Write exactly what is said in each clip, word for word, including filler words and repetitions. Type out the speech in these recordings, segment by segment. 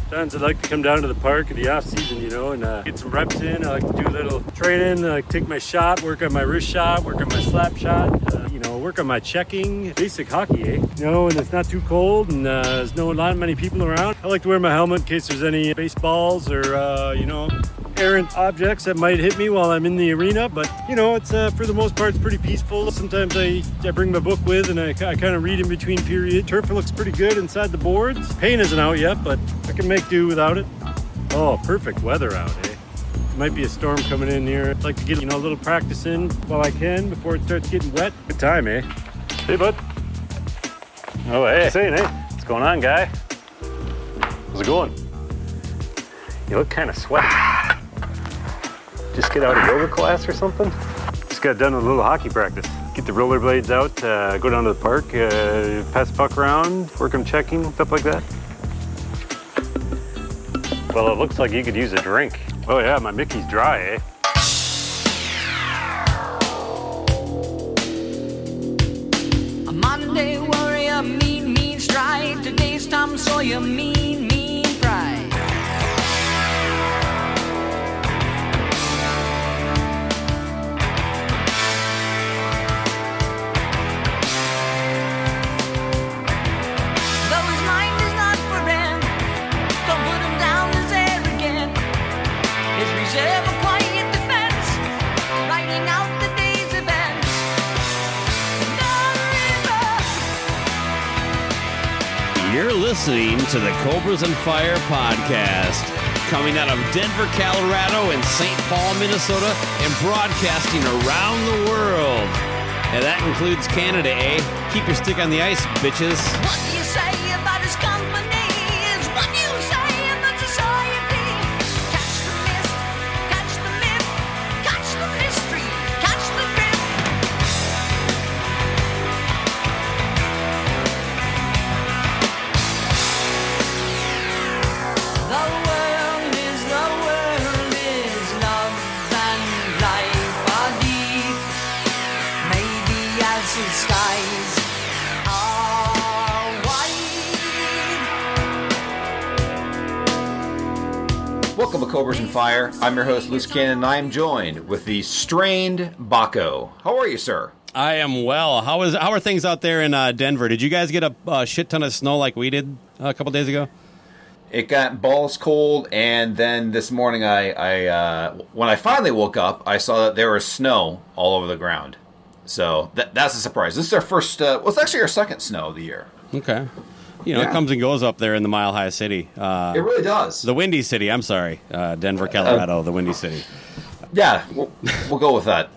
Sometimes I like to come down to the park in the off season, you know, and uh, get some reps in. I like to do a little training, I like to take my shot, work on my wrist shot, work on my slap shot, uh, you know, work on my checking. Basic hockey, eh? You know, and it's not too cold and uh, there's no not many people around. I like to wear my helmet in case there's any baseballs or, uh, you know, errant objects that might hit me while I'm in the arena, but you know, it's uh, for the most part it's pretty peaceful. Sometimes I, I bring my book with and I, I kind of read in between periods. Turf looks pretty good inside the boards. Paint isn't out yet, but I can make do without it. Oh, perfect weather out, eh? Might be a storm coming in here. I'd like to get, you know, a little practice in while I can before it starts getting wet. Good time, eh? Hey, bud. Oh, hey. Saying, hey. What's going on, guy? How's it going? You look kind of sweaty. Just get out of yoga class or something? Just got done with a little hockey practice. Get the rollerblades out, uh, go down to the park, uh, pass the puck around, work on checking, stuff like that. Well, it looks like you could use a drink. Oh yeah, my Mickey's dry, eh? A modern day warrior, mean, mean stride. Today's Tom Sawyer, mean, mean pride. You're listening to the Cobras and Fire podcast, coming out of Denver, Colorado, and Saint Paul, Minnesota, and broadcasting around the world. And that includes Canada, eh? Keep your stick on the ice, bitches. What do you say about his company? Is what you say about society. Catch the mist, catch the myth, catch the mystery, catch the drift. The world is, the world is love and life are deep. Maybe as the skies are wide. Welcome to Cobras and Fire. I'm your host, Luce Cannon, and I am joined with the strained Baco. How are you, sir? I am well. How is how are things out there in uh, Denver? Did you guys get a uh, shit ton of snow like we did uh, a couple days ago? It got balls cold, and then this morning, I, I uh, when I finally woke up, I saw that there was snow all over the ground. So that, that's a surprise. This is our first, uh, well, it's actually our second snow of the year. Okay. You know, Yeah. it comes and goes up there in the Mile High City. Uh, It really does. the Windy City, I'm sorry. Uh, Denver, Colorado, the Windy City. Yeah, we'll, we'll go with that.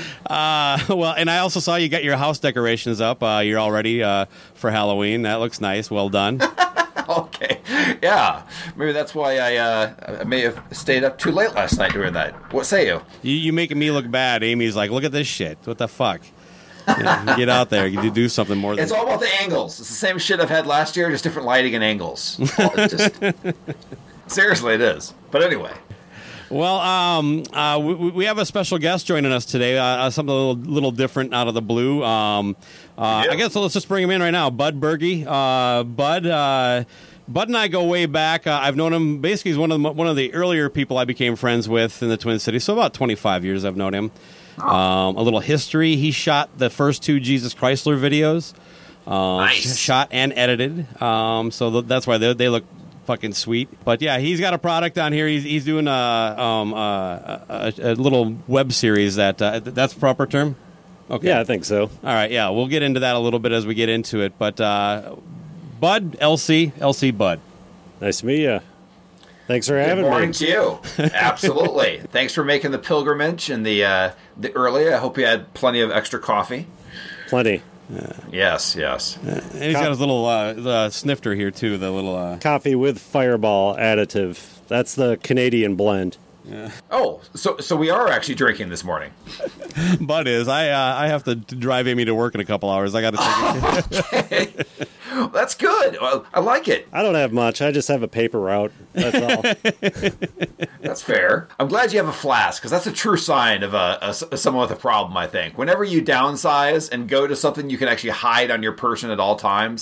Uh, well, and I also saw you got your house decorations up. Uh, you're all ready uh, for Halloween. That looks nice. Well done. Okay, yeah. Maybe that's why I, uh, I may have stayed up too late last night doing that. What say you? You, you making me look bad. Amy's like, look at this shit. What the fuck? You know, get out there. You do something more than It's all about the angles. It's the same shit I've had last year, just different lighting and angles. It's just, seriously, it is. But anyway. Well, um, uh, we, we have a special guest joining us today. Uh, something a little, little different out of the blue. Um, uh, Yeah. I guess let's just bring him in right now. Bud Berge. Uh, Bud. Uh, Bud and I go way back. Uh, I've known him. Basically, he's one of the one of the earlier people I became friends with in the Twin Cities. So about twenty-five years I've known him. Um, a little history. He shot the first two Jesus Chrysler videos. Uh, Nice. sh- Shot and edited. Um, so th- that's why they, they look fucking sweet. But yeah, he's got a product on here. He's he's doing a um a, a, a little web series that uh, that's the proper term. Okay. Yeah, I think so. All right. Yeah, we'll get into that a little bit as we get into it. But uh, Bud, L C, L C Bud. Nice to meet you. Thanks for having Good morning me. to you. Absolutely. Thanks for making the pilgrimage and the uh, the early. I hope you had plenty of extra coffee. Plenty. Yes, yes. And he's got his little uh, the snifter here too. The little. Uh, Coffee with Fireball additive. That's the Canadian blend. Oh, so so we are actually drinking this morning. Bud is. I uh, I have to drive Amy to work in a couple hours. I got to take it. Okay. That's good. Well, I like it. I don't have much. I just have a paper route. That's all. That's fair. I'm glad you have a flask, because that's a true sign of a, a someone with a problem, I think. Whenever you downsize and go to something you can actually hide on your person at all times,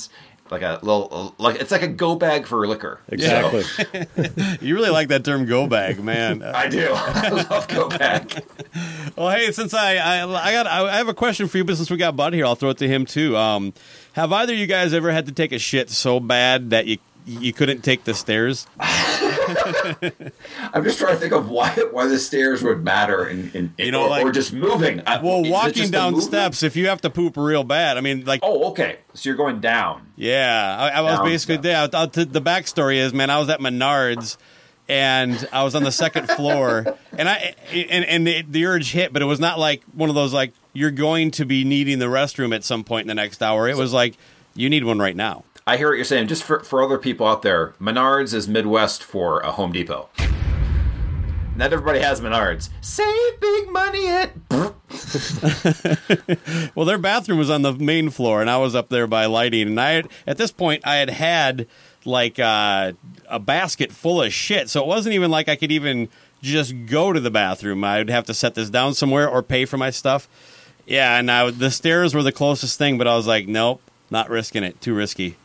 like a little like it's like a go bag for liquor. Exactly. So, You really like that term "go bag," man. I do. I love go bag. Well, hey, since I, I I got I have a question for you, but since we got Bud here, I'll throw it to him too. Um, have either of you guys ever had to take a shit so bad that you you couldn't take the stairs? I'm just trying to think of why why the stairs would matter, in, in, You know, or, like- or just moving. I- Well, is it walking just the down movement? steps, if you have to poop real bad, I mean, like, Oh, okay. So you're going down. yeah, I, I was Down basically steps. there. I'll- I'll- the backstory is, man, I was at Menards, and I was on the second floor, and I and and the, the urge hit, but it was not like one of those like you're going to be needing the restroom at some point in the next hour. It was like you need one right now. I hear what you're saying. Just for, for other people out there, Menards is Midwest for a Home Depot. Not everybody has Menards. Save big money at... Well, their bathroom was on the main floor, and I was up there by lighting. And I had, at this point, I had had like uh, a basket full of shit, so it wasn't even like I could even just go to the bathroom. I'd have to set this down somewhere or pay for my stuff. Yeah, and I, the stairs were the closest thing, but I was like, nope, not risking it. Too risky.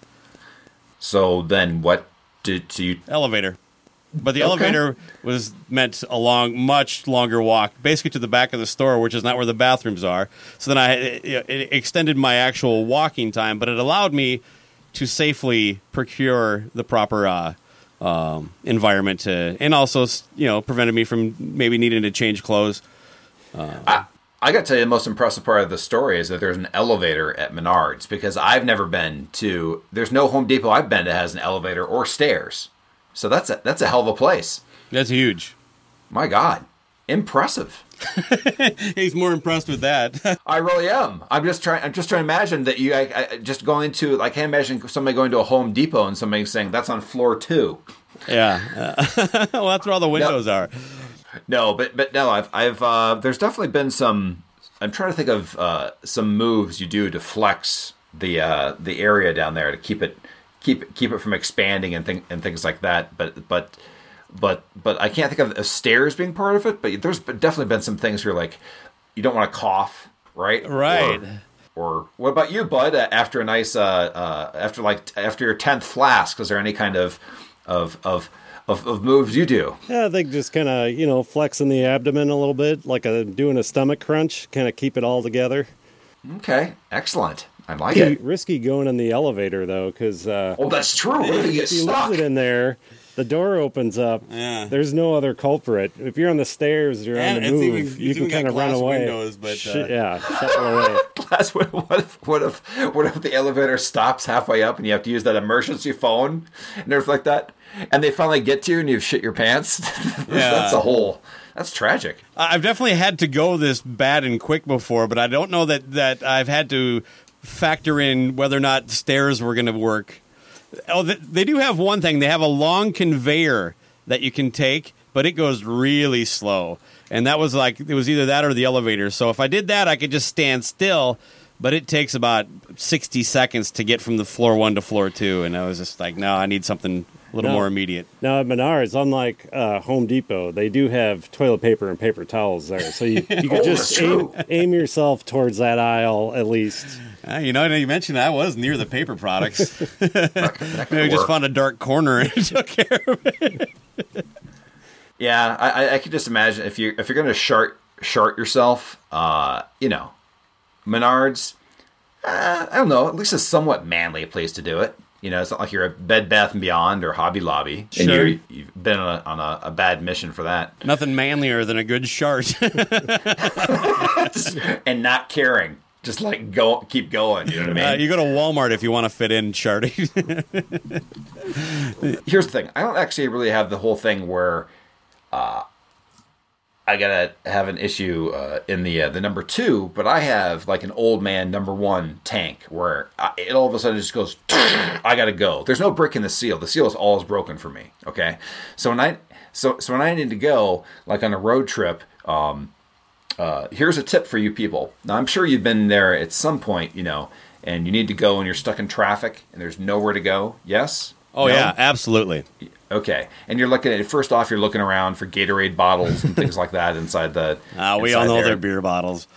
So then what did do you... Elevator. But the Okay. elevator was meant a long, much longer walk, basically to the back of the store, which is not where the bathrooms are. So then I it, it extended my actual walking time, but it allowed me to safely procure the proper uh, um, environment to, and also, you know, prevented me from maybe needing to change clothes. I, I got to tell you, the most impressive part of the story is that there's an elevator at Menards, because I've never been to... There's no Home Depot I've been to has an elevator or stairs. So that's a, that's a hell of a place. That's huge. My God. Impressive. He's more impressed with that. I really am. I'm just trying. I'm just trying to imagine that you. I, I just going to. I can't imagine somebody going to a Home Depot and somebody saying that's on floor two. Yeah. Uh, well, that's where all the windows are. No, but but no. I've I've. Uh, there's definitely been some. I'm trying to think of uh, some moves you do to flex the uh, the area down there to keep it keep keep it from expanding and thing and things like that. But but. But but I can't think of, of stairs being part of it. But there's definitely been some things where like you don't want to cough, right? Right. Or, or what about you, Bud? Uh, after a nice, uh, uh, after like after your tenth flask, is there any kind of of of of, of moves you do? Yeah, I think just kind of, you know, flexing the abdomen a little bit, like a doing a stomach crunch, kind of keep it all together. Okay, excellent. I like Risky, it. risky going in the elevator though, because uh, Oh, that's true. What if you get if you stuck? lose it in there, the door opens up. Yeah. There's no other culprit. If you're on the stairs, you're And on the it's move. even- you it's can even kind got of run glass away. windows, but, Sh- uh, yeah, shuffle away. Glass window. What if, what if what if the elevator stops halfway up and you have to use that emergency phone and everything like that, and they finally get to you and you've shit your pants? That's a whole. That's tragic. I've definitely had to go this bad and quick before, but I don't know that, that I've had to factor in whether or not stairs were going to work. Oh, they, they do have one thing. They have a long conveyor that you can take, but it goes really slow. And that was like, it was either that or the elevator. So if I did that, I could just stand still, but it takes about sixty seconds to get from the floor one to floor two. And I was just like, no, I need something a little No. more immediate. Now at Menards, unlike uh, Home Depot, they do have toilet paper and paper towels there, so you, you can Oh, just that's aim, true. aim yourself towards that aisle at least. Uh, you know, you mentioned I was near the paper products. That could Maybe just work. found a dark corner and took care of it. Yeah, I, I- I could just imagine if you if you're gonna shart shart yourself, uh, you know, Menards. Uh, I don't know. At least a somewhat manly place to do it. You know, it's not like you're at Bed Bath and Beyond or Hobby Lobby, and Sure. you're, you've been on, a, on a, a bad mission for that, Nothing manlier than a good shart. and not caring. Just like go, keep going. You know what I mean? Uh, you go to Walmart if you want to fit in sharting. Here's the thing. I don't actually really have the whole thing where uh, I gotta have an issue uh, in the uh, the number two, but I have like an old man number one tank where I, it all of a sudden just goes. I gotta go. There's no brick in the seal. The seal is always broken for me. Okay, so when I so so when I need to go like on a road trip. Um, Uh, here's a tip for you people. Now, I'm sure you've been there at some point, you know, and you need to go and you're stuck in traffic and there's nowhere to go. Yes? Oh, No? yeah, absolutely. Okay. And you're looking at, first off, you're looking around for Gatorade bottles and things like that inside the. Uh, we inside all know there. they're beer bottles.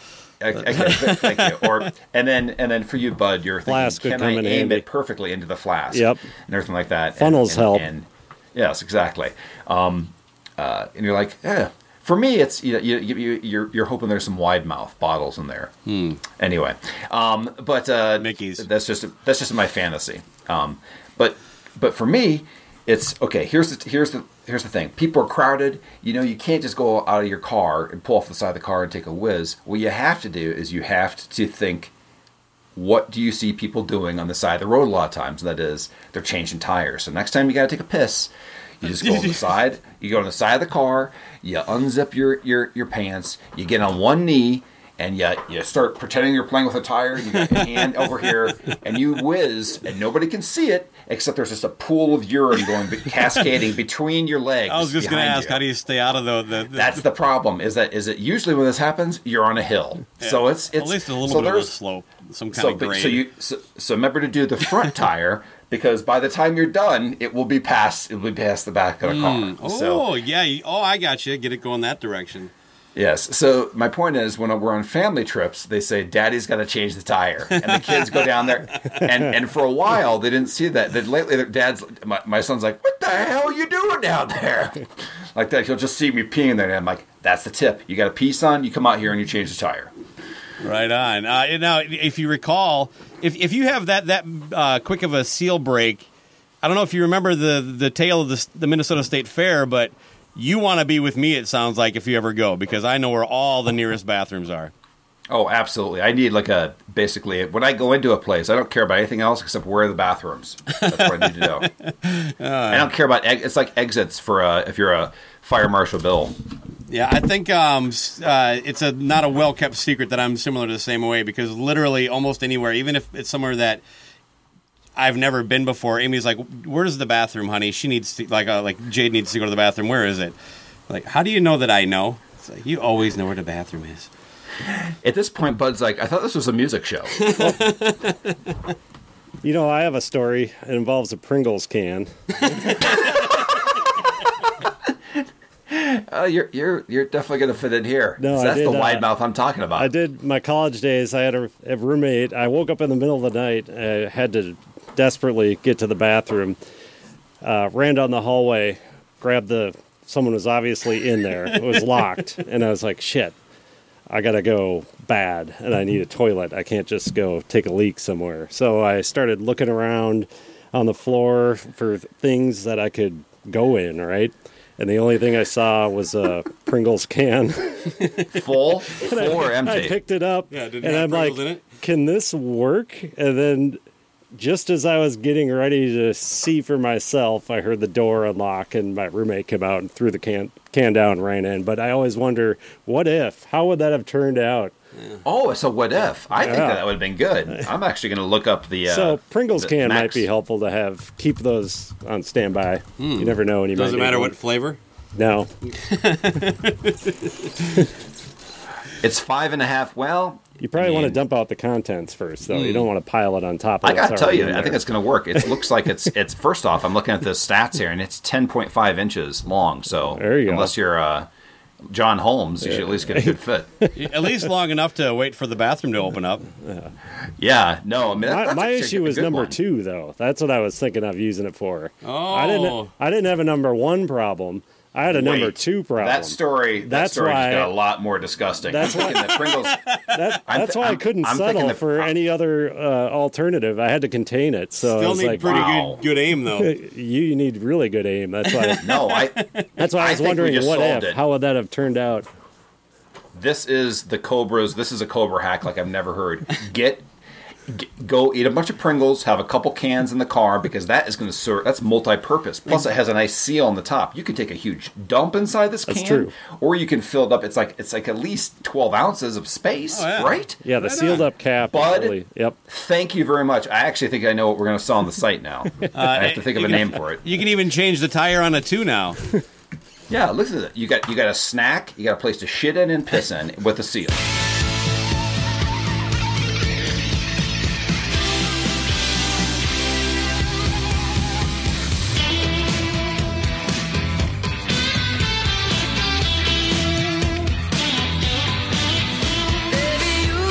okay, thank you. Or and then and then for you, Bud, you're Flask would thinking, can I come in aim handy. it perfectly into the flask? Yep. And everything like that. Funnels and, and, help. And, yes, exactly. Um, uh, and you're like, yeah. For me, it's you, you, you you're you're hoping there's some wide mouth bottles in there. Hmm. Anyway, um, but uh, Mickey's. That's just that's just my fantasy. Um, but but for me, it's okay. Here's the here's the here's the thing. People are crowded. You know, you can't just go out of your car and pull off the side of the car and take a whiz. What you have to do is you have to think, what do you see people doing on the side of the road a lot of times? And that is, they're changing tires. So next time you got to take a piss, you just go on the side. You go on the side of the car. You unzip your, your, your pants. You get on one knee, and you you start pretending you're playing with a tire. You got your hand over here, and you whiz, and nobody can see it except there's just a pool of urine going cascading between your legs. I was just going to behind ask, you. how do you stay out of the? the, the That's the problem. Is that is it usually when this happens, you're on a hill. yeah. So it's it's at least a little so bit of a there's- slope, some kind so, of but- grade. so you so, so remember to do the front tire, because by the time you're done, it will be past it will be past the back of the car. oh So yeah, you, oh I got you. Get it going that direction. yes. So my point is, when we're on family trips, they say Daddy's got to change the tire, and the kids go down there, and and for a while they didn't see that. Then lately, their dad's my, my son's like, "What the hell are you doing down there?" Like that, he'll just see me peeing there, and I'm like, "That's the tip. You got to pee, son. You come out here and you change the tire." Right on. Uh, now, if you recall, if if you have that that uh, quick of a seal break, I don't know if you remember the the tale of the, the Minnesota State Fair, but you want to be with me, it sounds like, if you ever go, because I know where all the nearest bathrooms are. Oh, absolutely. I need like a, basically, when I go into a place, I don't care about anything else except where are the bathrooms. That's what I need to know. I don't care about, ex- it's like exits for a, if you're a fire marshal bill. Yeah, I think um, s- uh, it's a not a well-kept secret that I'm similar to the same way, because literally almost anywhere, even if it's somewhere that I've never been before, Amy's like, "Where's the bathroom, honey?" She needs to, like, uh, like Jade needs to go to the bathroom. Where is it? Like, how do you know that I know? It's like, you always know where the bathroom is. At this point, Bud's like, I thought this was a music show. You know, I have a story. It involves a Pringles can. Uh, you're you're you're definitely going to fit in here. No, 'Cause I that's did, the wide uh, mouth I'm talking about. I did my college days. I had a, a roommate. I woke up in the middle of the night. I had to desperately get to the bathroom. Uh, ran down the hallway, grabbed the. Someone was obviously in there. It was locked, and I was like, "Shit, I gotta go bad, and I need a toilet. I can't just go take a leak somewhere." So I started looking around on the floor for things that I could go in. Right. And the only thing I saw was a Pringles can. Full, full or I empty? picked it up, Yeah, did it and have I'm like, Pringles in it? can this work? And then just as I was getting ready to see for myself, I heard the door unlock, and my roommate came out and threw the can, can down and ran in. But I always wonder, what if? How would that have turned out? Oh, it's a what if? I think Yeah. that, that would have been good. I'm actually going to look up the. Uh, so Pringles the can might Max. be helpful to have. Keep those on standby. You never know when you might Doesn't need matter one. what flavor. No. It's five and a half. Well, You probably I want to mean, dump out the contents first, though. You don't want to pile it on top of I what's gotta tell already you, in I think there. it's going to work. It looks like it's it's. First off, I'm looking at the stats here, and it's ten point five inches long. So There you go. unless you're uh, John Holmes, you should at least get a good fit. At least long enough to wait for the bathroom to open up. Yeah, no, I mean that, My, that's my actually issue a was good number one. two, though. That's what I was thinking of using it for. Oh. I didn't. I didn't have a number one problem. I had a number Wait, two problem. That story, that That's story why- just got a lot more disgusting. That's I'm thinking that Pringles. That- I'm that's th- why I I'm- couldn't I'm thinking settle the- for I'm- any other uh, alternative. I had to contain it. So I Still was need like, pretty wow. good good aim though. you need really good aim. That's why. No, I. That's why I I was think we wondering just what solved if. it. How would that have turned out? This is the Cobras. This is a Cobra hack like I've never heard. Get, get go eat a bunch of Pringles. Have a couple cans in the car because that is going to serve. That's multi-purpose. Plus, it has a nice seal on the top. You could take a huge dump inside this That's can, true. or you can fill it up. It's like it's like at least twelve ounces of space, Oh, yeah. right? Yeah, the Right sealed on. up cap. Bud? Really, yep. Thank you very much. I actually think I know what we're going to sell on the site now. I have to think of you a can- name for it. You can even change the tire on a two now. Yeah, listen to that. You got you got a snack. You got a place to shit in and piss in with a seal. Baby, you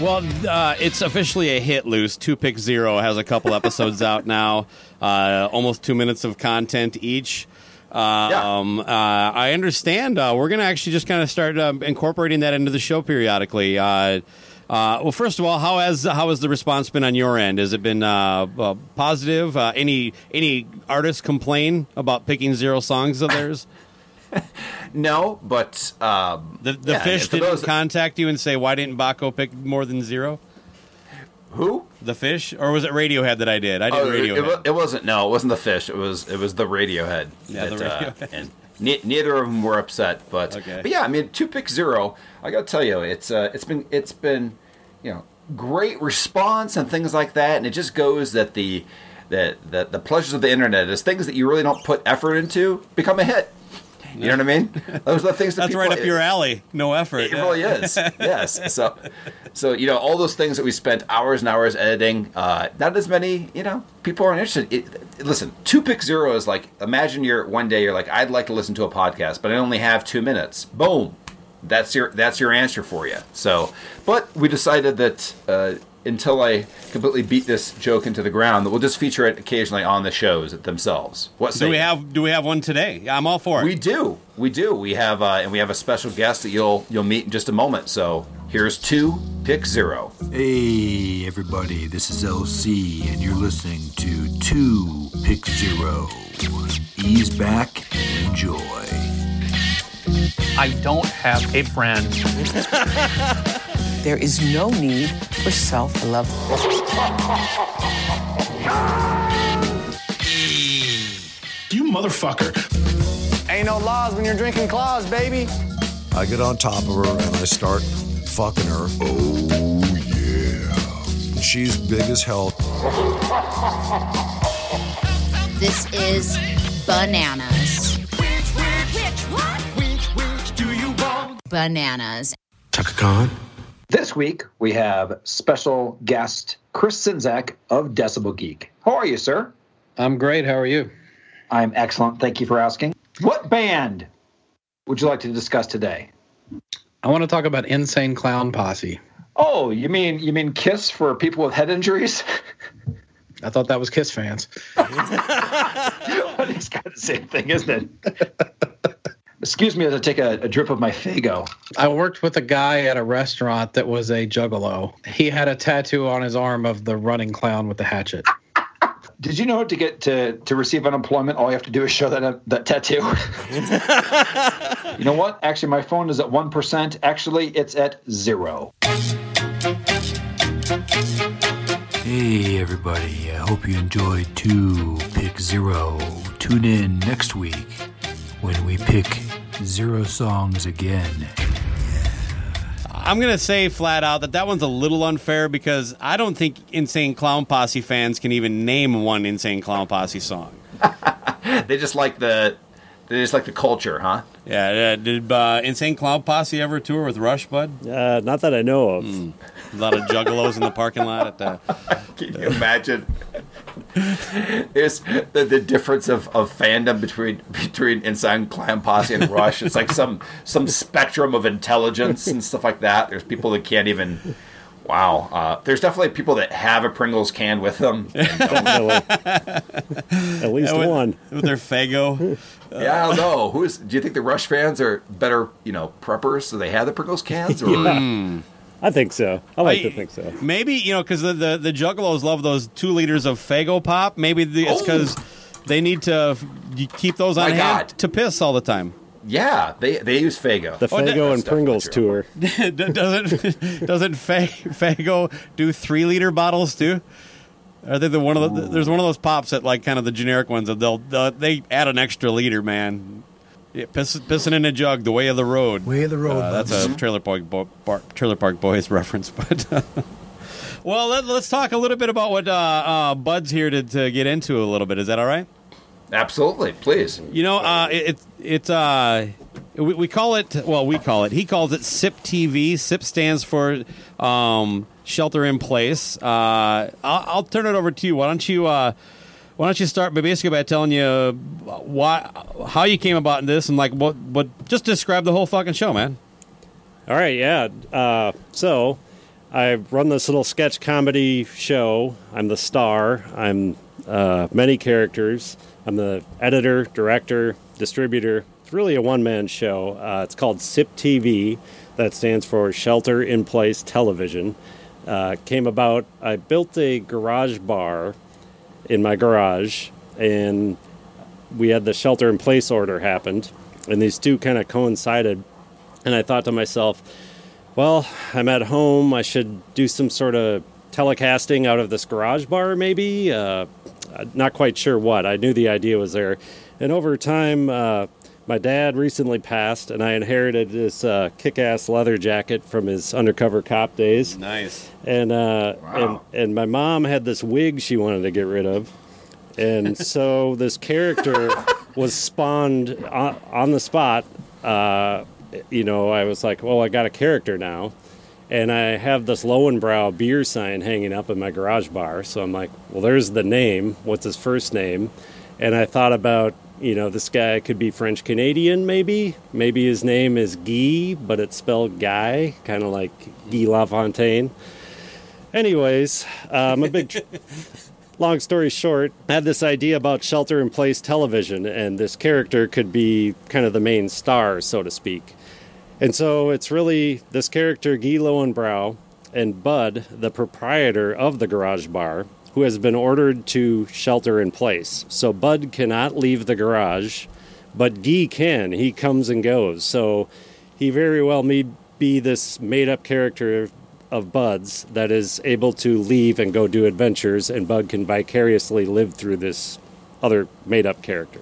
Well, uh, it's officially a hit, Loose. Two Pick Zero has a couple episodes out now, uh, almost two minutes of content each. Uh, Yeah. um, uh, I understand. Uh, we're going to actually just kind of start uh, incorporating that into the show periodically. Uh, uh, well, first of all, how has how has the response been on your end? Has it been uh, uh, positive? Uh, any any artists complain about picking zero songs of theirs? No, but um, The, the yeah, Fish and for didn't those that- contact you and say, why didn't Baco pick more than zero? who? The Fish? Or was it Radiohead that I did? I did Oh, it, Radiohead. it, wa- it wasn't. No, it wasn't the Fish. It was it was the Radiohead. Yeah, the that, uh, Radiohead. and ne- neither of them were upset, but Okay. but yeah, I mean, two pick zero. I got to tell you, it's uh, it's been it's been you know great response and things like that, and it just goes that the that that the pleasures of the internet is things that you really don't put effort into become a hit. You know what I mean? Those are the things that That's people, right up your alley. No effort. It really is. Yes. So, so you know, all those things that we spent hours and hours editing. Uh, not as many. You know, people aren't interested. It, listen, two pick zero is like imagine you're one day you're like I'd like to listen to a podcast, but I only have two minutes. Boom. That's your that's your answer for you. So, but we decided that uh, until I completely beat this joke into the ground, that we'll just feature it occasionally on the shows themselves. What say Do we you? have Do we have one today? I'm all for it. We do, we do. We have, uh, and we have a special guest that you'll you'll meet in just a moment. So here's two pick zero. Hey, everybody, this is L C, and you're listening to two Pick Zero. Ease back and enjoy. I don't have a friend. There is no need for self-love. You motherfucker. Ain't no laws when you're drinking claws, baby. I get on top of her and I start fucking her. Oh, yeah. She's big as hell. This is Bananas. Bananas. Chaka Khan. This week, we have special guest Chris Czynszak of Decibel Geek. How are you, sir? I'm great. How are you? I'm excellent. Thank you for asking. What band would you like to discuss today? I want to talk about Insane Clown Posse. Oh, you mean you mean Kiss for people with head injuries? I thought that was Kiss fans. Well, it's kind of the same thing, isn't it? Excuse me as I take a, a drip of my Faygo. I worked with a guy at a restaurant that was a juggalo. He had a tattoo on his arm of the running clown with the hatchet. Did you know to get to, to receive unemployment, all you have to do is show that uh, that tattoo? You know what? Actually, my phone is at one percent. Actually, it's at zero. Hey, everybody, I hope you enjoyed two Pick Zero. Tune in next week when we pick zero songs again. I'm going to say flat out that that one's a little unfair because I don't think Insane Clown Posse fans can even name one Insane Clown Posse song. They just like the they just like the culture, huh? Yeah, uh, did uh, Insane Clown Posse ever tour with Rush, Bud? Uh, not that I know of. Mm. A lot of juggalos in the parking lot at the... Can you imagine? There's the, the difference of, of fandom between between Insane Clown Posse and Rush. It's like some some spectrum of intelligence and stuff like that. There's people that can't even. Wow. Uh, there's definitely people that have a Pringles can with them. At least Yeah, with, one. with their Faygo. Yeah, I don't know. Who is? Do you think the Rush fans are better, you know, preppers, so they have the Pringles cans? Or? Yeah. I think so. I like I- to think so. Maybe, you know, because the, the, the juggalos love those two liters of Faygo pop. Maybe the, it's because they need to f- you keep those on My hand God. to piss all the time. Yeah, they they use Faygo. The Oh, that- Faygo and that's Pringles definitely tour. doesn't doesn't Fa- Faygo do three liter bottles too? Are they the one of the? There's one of those pops that like kind of the generic ones that they'll, they'll they add an extra liter, man. Yeah, piss, pissing in a jug, the way of the road. Way of the road, Uh, that's a Trailer Park Bo- Bar- Trailer Park Boys reference, but. Uh, well, let, let's talk a little bit about what uh, uh, Bud's here to, to get into a little bit. Is that all right? Absolutely, please. You know, uh, it, it it's uh, we, we call it. Well, we call it. He calls it S I P T V. S I P stands for um, Shelter in Place. Uh, I'll, I'll turn it over to you. Why don't you? Uh, why don't you start by basically by telling you why, how you came about this, and like what, what? Just describe the whole fucking show, man. All right, yeah. Uh, so, I run this little sketch comedy show. I'm the star. I'm uh, many characters. I'm the editor, director, distributor. It's really a one-man show. Uh, it's called S I P T V. That stands for Shelter in Place Television. Uh, came about, I built a garage bar in my garage, and we had the shelter in place order happened, and these two kind of coincided. And I thought to myself, well, I'm at home. I should do some sort of telecasting out of this garage bar, maybe. Uh, not quite sure what. I knew the idea was there. And over time, uh, my dad recently passed, and I inherited this uh, kick-ass leather jacket from his undercover cop days. Nice. And, uh, Wow. and and my mom had this wig she wanted to get rid of. And so this character was spawned on, on the spot. Uh, you know, I was like, well, I got a character now. And I have this Lowenbrow beer sign hanging up in my garage bar. So I'm like, well, there's the name. What's his first name? And I thought about, you know, this guy could be French-Canadian, maybe. Maybe his name is Guy, but it's spelled Guy, kind of like Guy LaFontaine. Anyways, uh, I'm a big... Tr- Long story short, I had this idea about shelter-in-place television, and this character could be kind of the main star, so to speak. And so it's really this character, Guy Lowenbrow, and Bud, the proprietor of the garage bar, who has been ordered to shelter in place. So Bud cannot leave the garage, but Guy can. He comes and goes. So he very well may be this made-up character of Bud's that is able to leave and go do adventures, and Bud can vicariously live through this other made-up character.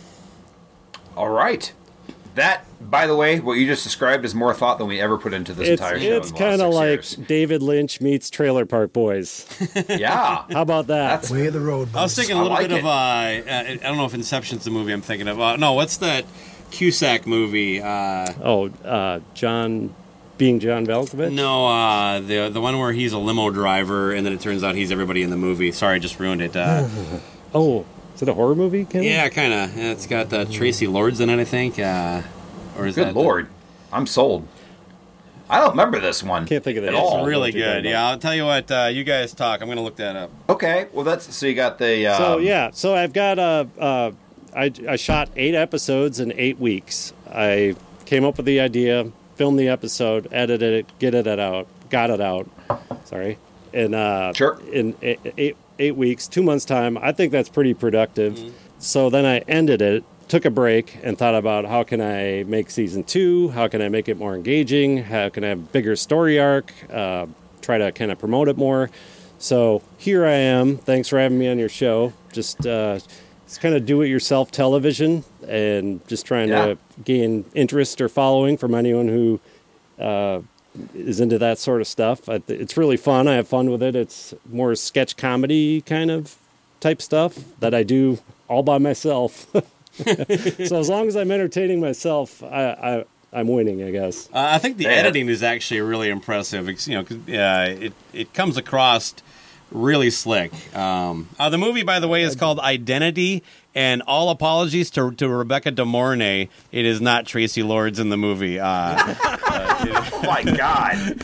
All right. That, by the way, what you just described is more thought than we ever put into this It's, entire show. it's in the last kind of six like years. David Lynch meets Trailer Park Boys. Yeah. How about that? That's Way of the road. I was thinking a I little like bit it. of, uh, I don't know if Inception's the movie I'm thinking of. Uh, no, what's that Cusack movie? Uh, Oh, uh, John, being John Malkovich? no, uh, the the one where he's a limo driver, and then it turns out he's everybody in the movie. Sorry, I just ruined it. Uh, Oh, is it a horror movie? Ken? yeah, kind of. It's got uh, Tracy Lords in it, I think. Uh, or is Good that lord. I'm sold. I don't remember this one. Can't think of the at name. all. It's really What you good. talking Yeah, I'll tell you what. Uh, you guys talk. I'm going to look that up. Okay, well that's so you got the um, So yeah, so I've got uh, uh, I I shot eight episodes in eight weeks. I came up with the idea, filmed the episode, edited it, get it out, got it out. Sorry, in uh, Sure. in eight, eight eight weeks, two months time. I think that's pretty productive. So then I ended it, took a break, and thought about how can I make season two? How can I make it more engaging? How can I have a bigger story arc? Uh, try to kind of promote it more. So here I am. Thanks for having me on your show. Just uh, it's kind of do-it-yourself television, and just trying Yeah. to gain interest or following from anyone who uh, is into that sort of stuff. I th- It's really fun. I have fun with it. It's more sketch comedy kind of type stuff that I do all by myself. So as long as I'm entertaining myself, I, I I'm winning, I guess. Uh, I think the Yeah. editing is actually really impressive. It's, you know, 'cause, uh, it it comes across really slick. Um, uh, the movie, by the way, is called Identity, and all apologies to to Rebecca De Mornay. It is not Tracy Lords in the movie. Uh, uh, it- Oh my god.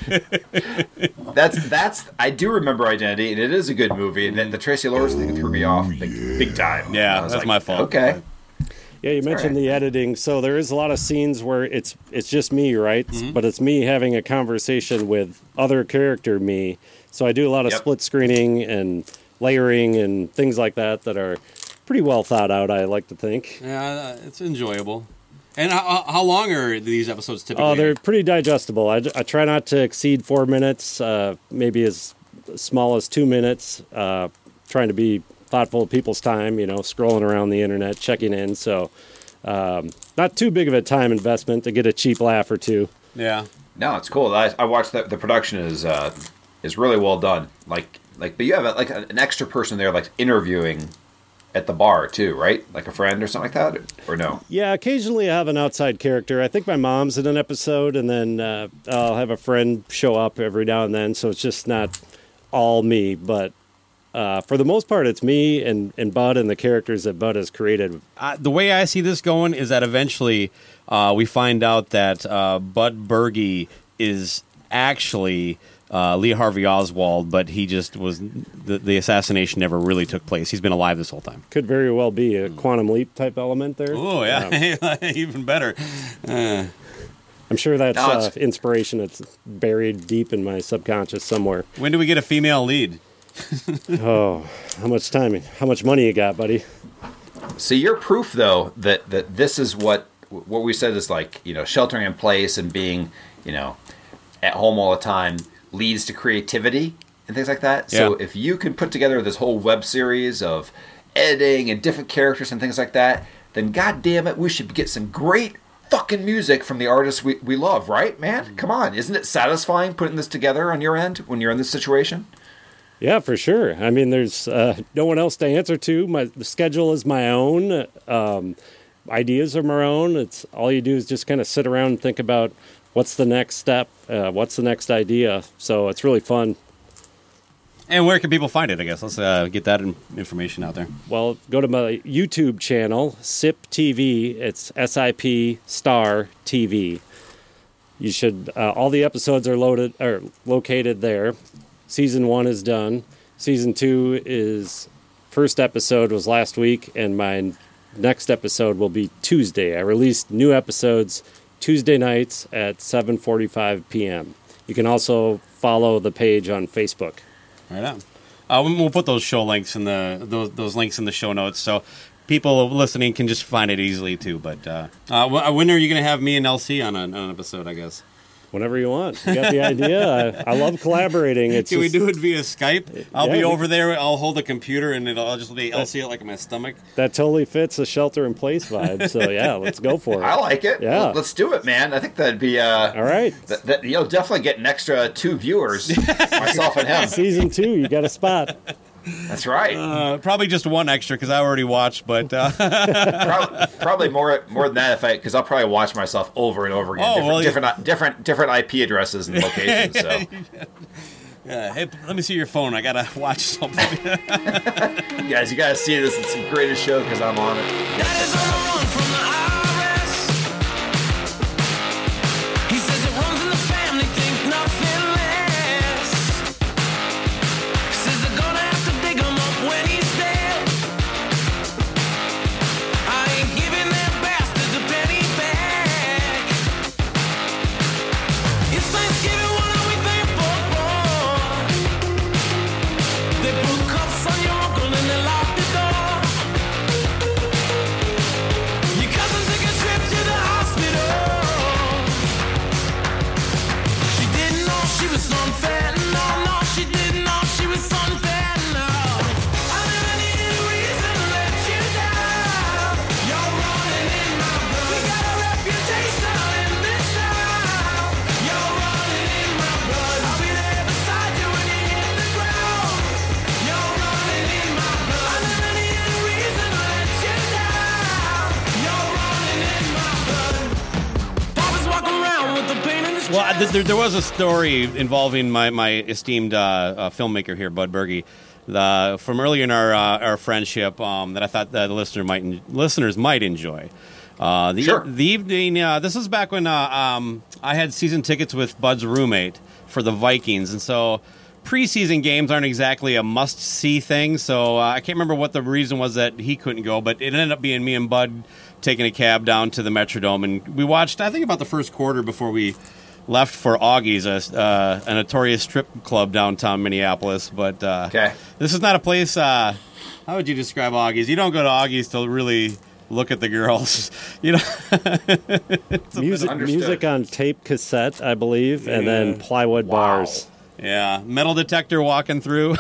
that's that's I do remember Identity, and it is a good movie. And then the Tracy Lords thing threw me off big, big time. Yeah, I was that's like, my fault. Okay. Yeah, you mentioned right. the editing. So there is a lot of scenes where it's it's just me, right? Mm-hmm. But it's me having a conversation with other character me. So I do a lot of Yep. split screening and layering and things like that that are pretty well thought out, I like to think. yeah, it's enjoyable. And how, how long are these episodes typically? Oh, they're pretty digestible. I, I try not to exceed four minutes, uh, maybe as small as two minutes, uh, trying to be thoughtful of people's time, you know, scrolling around the internet, checking in. So um, not too big of a time investment to get a cheap laugh or two. Yeah. No, it's cool. I, I watched that. The production is uh, is really well done. Like like, but you have like an extra person there, like interviewing at the bar too, right? Like a friend or something like that, or no? Yeah, occasionally I have an outside character. I think my mom's in an episode, and then uh, I'll have a friend show up every now and then. So it's just not all me, but uh, for the most part, it's me and, and Bud and the characters that Bud has created. Uh, the way I see this going is that eventually uh, we find out that uh, Bud Berge is actually uh, Lee Harvey Oswald, but he just was the, the assassination never really took place. He's been alive this whole time. Could very well be a quantum leap type element there. Oh yeah, um, even better. Uh, I'm sure that's No, uh, it's- inspiration that's buried deep in my subconscious somewhere. when do we get a female lead? Oh, how much time? How much money you got, buddy? So you're proof, though, that, that this is what what we said is like, you know, sheltering in place and being, you know, at home all the time leads to creativity and things like that. So Yeah. if you can put together this whole web series of editing and different characters and things like that, then God damn it, we should get some great fucking music from the artists we, we love, right, man? Come on. Isn't it satisfying putting this together on your end when you're in this situation? Yeah, for sure. I mean, there's uh, no one else to answer to. My the schedule is my own. Um, ideas are my own. It's all you do is just kind of sit around and think about what's the next step, uh, what's the next idea. So it's really fun. And where can people find it? I guess let's uh, get that in- information out there. Well, go to my YouTube channel, S I P T V. It's S I P Star T V. You should. Uh, all the episodes are loaded or located there. Season one is done. Season two is first episode was last week, and my next episode will be Tuesday. I released new episodes Tuesday nights at seven forty-five p.m. You can also follow the page on Facebook. Right on. Uh, we'll put those show links in the those, those links in the show notes, so people listening can just find it easily too. But uh, uh, when are you going to have me and L C on, a, on an episode? I guess. Whenever you want. You got the idea. I, I love collaborating. It's Can just, we do it via Skype? I'll Yeah, be we- over there. I'll hold a computer and it'll I'll just be I'll see it like in my stomach. That totally fits the shelter in place vibe. So yeah, let's go for it. I like it. Yeah. Let's do it, man. I think that'd be... Uh, All right. Th- that, you'll definitely get an extra two viewers, myself and him. Season two, you got a spot. That's right. Uh, probably just one extra because I already watched, but uh, probably, probably more more than that if I because I'll probably watch myself over and over again. Oh, different, well, you- different different different I P addresses and locations. So yeah, hey, let me see your phone. I gotta watch something. guys, you gotta see this. It's the greatest show because I'm on it. Well, th- there, there was a story involving my, my esteemed uh, uh, filmmaker here, Bud Berge, the, from earlier in our uh, our friendship um, that I thought that the listener might en- listeners might enjoy. Uh, the, Sure. the evening, uh, this was back when uh, um, I had season tickets with Bud's roommate for the Vikings, and so preseason games aren't exactly a must-see thing, so uh, I can't remember what the reason was that he couldn't go, but it ended up being me and Bud taking a cab down to the Metrodome, and we watched, I think, about the first quarter before we left for Augie's, a, uh, a notorious strip club downtown Minneapolis, but uh, Okay. this is not a place, uh, how would you describe Augie's? You don't go to Augie's to really look at the girls, you know. Music, Understood. music on tape cassette, I believe, and then Yeah. plywood Wow. bars. Yeah, metal detector walking through.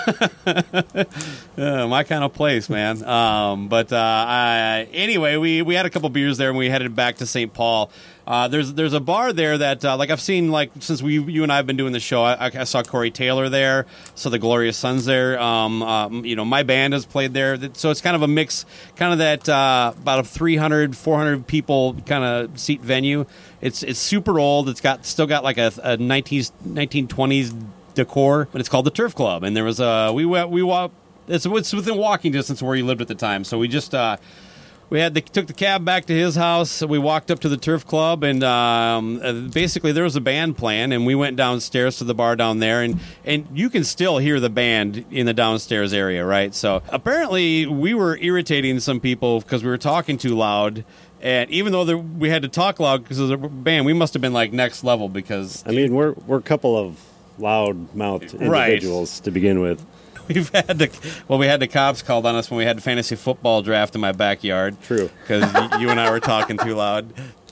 Uh, my kind of place, man. Um, but uh, I, anyway, we, we had a couple beers there and we headed back to Saint Paul. Uh, there's there's a bar there that uh, like I've seen like since we you and I have been doing the show. I, I saw Corey Taylor there, saw the Glorious Sons there. Um, um, you know, my band has played there, so it's kind of a mix, kind of that uh, about a three hundred, four hundred people kind of seat venue. It's it's super old. It's got still got like a, a nineties nineteen twenties decor, but it's called the Turf Club. And there was a we went we walked. It's, it's within walking distance of where you lived at the time, so we just uh, we had the, took the cab back to his house. We walked up to the Turf Club, and um, uh, basically there was a band playing, and we went downstairs to the bar down there, and, and you can still hear the band in the downstairs area, right? So apparently we were irritating some people because we were talking too loud. And even though there, we had to talk loud because of the band, we must have been like next level because... I mean, we're we're a couple of loud-mouthed individuals right. to begin with. We've had the well, we had the cops called on us when we had the fantasy football draft in my backyard. True, because you and I were talking too loud.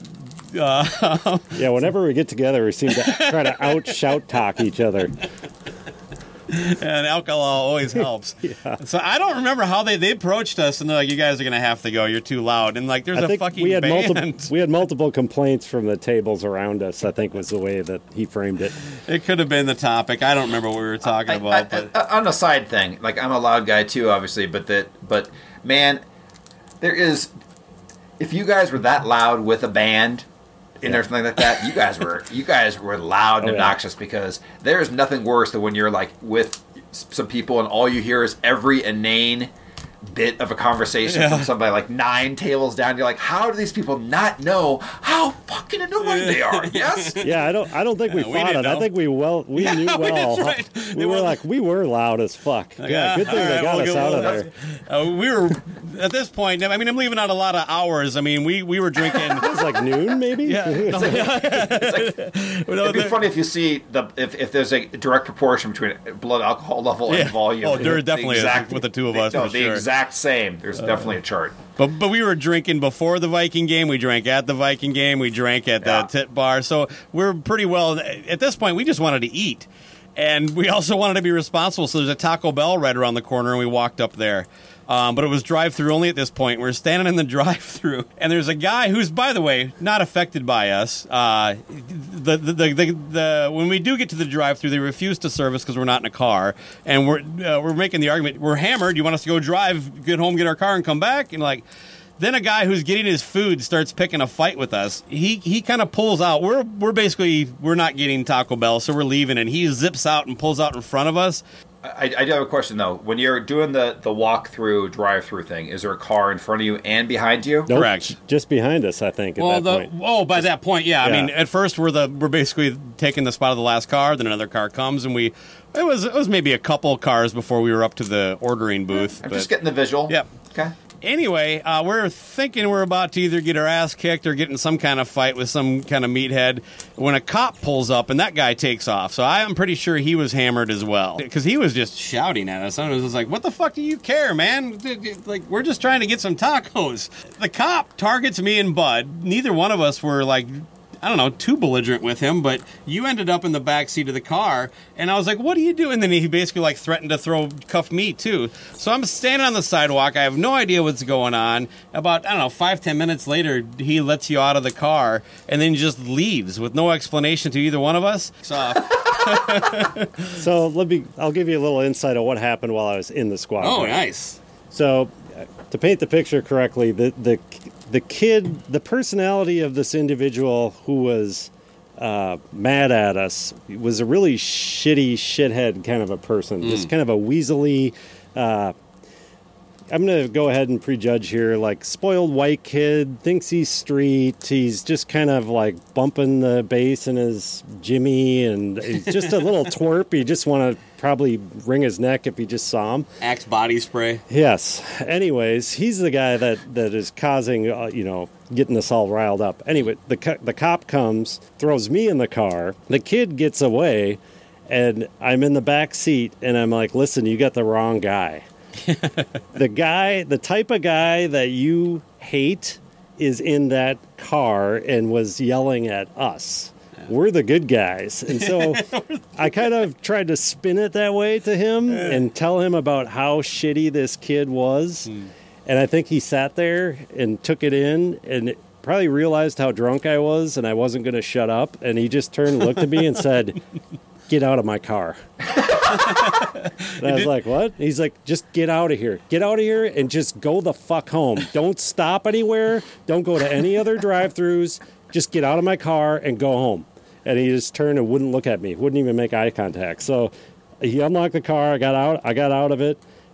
Uh, yeah, whenever we get together, we seem to try to out shout talk each other. And alcohol always helps. Yeah. So I don't remember how they, they approached us and they're like, you guys are going to have to go. You're too loud. And like, there's I a think fucking we had band. Multiple, we had multiple complaints from the tables around us, I think was the way that he framed it. It could have been the topic. I don't remember what we were talking I, about. I, but I, on a side thing, like I'm a loud guy too, obviously, but that, but man, there is, if you guys were that loud with a band and Yeah. everything like that, you guys were, you guys were loud and Oh, yeah. obnoxious because there is nothing worse than when you're like with some people and all you hear is every inane bit of a conversation Yeah. from somebody like nine tables down. You're like, how do these people not know how fucking annoying they are? Yes. Yeah, I don't. I don't think we Yeah, we fought didn't it. I know. think we well. We Yeah, knew we- well. that's right. We They were were- like we were loud as fuck. Yeah, Yeah, good thing all they right, got we'll us get- out of well, there. Uh, we were at this point. I mean, I'm leaving out a lot of hours. I mean, we, we were drinking. It was like noon, maybe. Yeah. It's like, it's like, it'd be funny if you see the if, if there's a direct proportion between blood alcohol level Yeah. and volume. Oh, there The definitely is exact- with the two of the- us, No, for the sure. exact same. There's definitely a chart. But but we were drinking before the Viking game. We drank at the Viking game. We drank at the Yeah. tit bar. So we're pretty well at this point. We just wanted to eat, and we also wanted to be responsible. So there's a Taco Bell right around the corner, and we walked up there. Um, but it was drive-through only at this point. We're standing in the drive-through, and there's a guy who's, by the way, not affected by us. Uh, the, the, the, the, the when we do get to the drive-through, they refuse to serve us because we're not in a car, and we're uh, we're making the argument. We're hammered. You want us to go drive, get home, get our car, and come back? And like, then a guy who's getting his food starts picking a fight with us. He he kind of pulls out. We're we're basically we're not getting Taco Bell, so we're leaving, and he zips out and pulls out in front of us. I, I do have a question though. When you're doing the the walk through drive through thing, is there a car in front of you and behind you? Nope, Correct. Just behind us, I think. At Well, that the, point. oh, by that point, yeah. I Yeah. mean, at first we're the we're basically taking the spot of the last car. Then another car comes, and we it was it was maybe a couple cars before we were up to the ordering booth. I'm but- just getting the visual. Yep. Okay. Anyway, uh, we're thinking we're about to either get our ass kicked or get in some kind of fight with some kind of meathead when a cop pulls up and that guy takes off. So I am pretty sure he was hammered as well because he was just shouting at us. I was just like, what the fuck do you care, man? Like, we're just trying to get some tacos. The cop targets me and Bud. Neither one of us were like, I don't know, too belligerent with him, but you ended up in the back seat of the car, and I was like, what are you doing? And then he basically like threatened to throw cuff me too. So I'm standing on the sidewalk. I have no idea what's going on. About, I don't know, five, ten minutes later, he lets you out of the car and then just leaves with no explanation to either one of us. So, So let me. I'll give you a little insight on what happened while I was in the squad. oh, car. nice. So, uh, to paint the picture correctly, the the the kid, the personality of this individual who was uh, mad at us was a really shitty shithead kind of a person. Just kind of a weaselly. Uh, I'm going to go ahead and prejudge here. Like, spoiled white kid, thinks he's street. He's just kind of like bumping the bass in his Jimmy, and he's just a little twerp. You just want to probably wring his neck if you just saw him. Axe body spray. Yes. Anyways, he's the guy that, that is causing, uh, you know, getting us all riled up. Anyway, the co- the cop comes, throws me in the car. The kid gets away, and I'm in the back seat, and I'm like, listen, you got the wrong guy. The guy, the type of guy that you hate is in that car and was yelling at us. We're the good guys. And so I kind of tried to spin it that way to him and tell him about how shitty this kid was. And I think he sat there and took it in and probably realized how drunk I was and I wasn't going to shut up. And he just turned and looked at me and said, "Get out of my car." And I was like, what? He's like, just get out of here. Get out of here and just go the fuck home. Don't stop anywhere. Don't go to any other drive-thrus. Just get out of my car and go home. And he just turned and wouldn't look at me. Wouldn't even make eye contact. So he unlocked the car. I got out. I got out of it.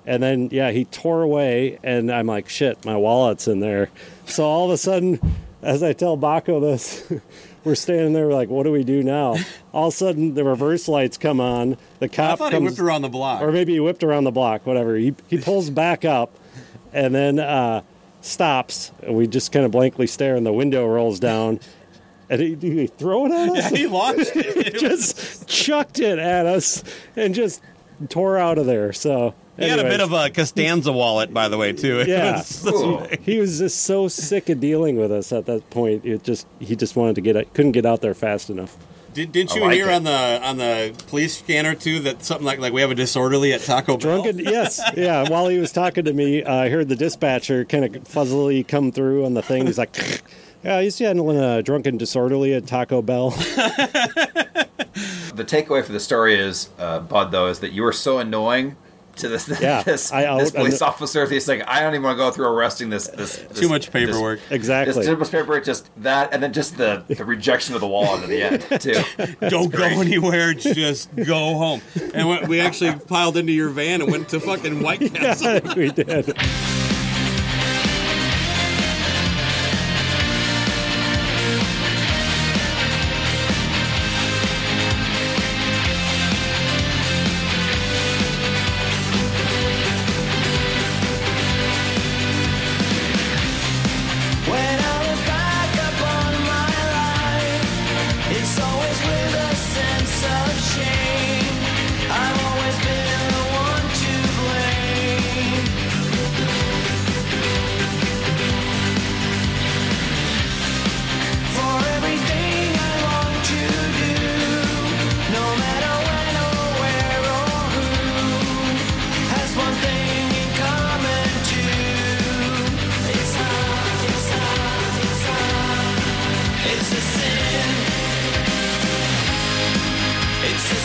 And then, yeah, he tore away, and I'm like, shit, my wallet's in there. So all of a sudden, as I tell Baco this, we're standing there, we're like, what do we do now? All of a sudden, the reverse lights come on. The cop I thought comes, he whipped around the block. or maybe he whipped around the block, whatever. He he pulls back up, and then uh, stops. And we just kind of blankly stare, and the window rolls down. And he, he throw it at us? Yeah, he launched it. He just chucked it at us and just tore out of there. So he had a anyways. bit of a Costanza wallet, by the way, too. It Yeah, was- he was just so sick of dealing with us at that point. It just he just wanted to get it, couldn't get out there fast enough. Did, didn't you I like hear it. on the on the police scanner too that something like like we have a disorderly at Taco Bell? Drunken, yes, yeah. While he was talking to me, uh, I heard the dispatcher kind of fuzzily come through on the thing. He's like, "Yeah, he's handling a drunken disorderly at Taco Bell." The takeaway for the story is, uh, Bud, though, is that you were so annoying to this Yeah, this, I out- this police I- officer. He's like, I don't even want to go through arresting this. this, this Too much paperwork. This, Exactly. This, too much paperwork, just that, and then just the, the rejection of the wallet at the end, too. Don't go anywhere. Just go home. And we- we actually piled into your van and went to fucking White Castle. Yeah, we did. When I look back upon my life, it's always with a sense of shame. I've always been the one to blame. For everything I long to do, no matter when or where or who, has one thing in common too. It's hard, it's hard, it's hard. It's a sin. It's a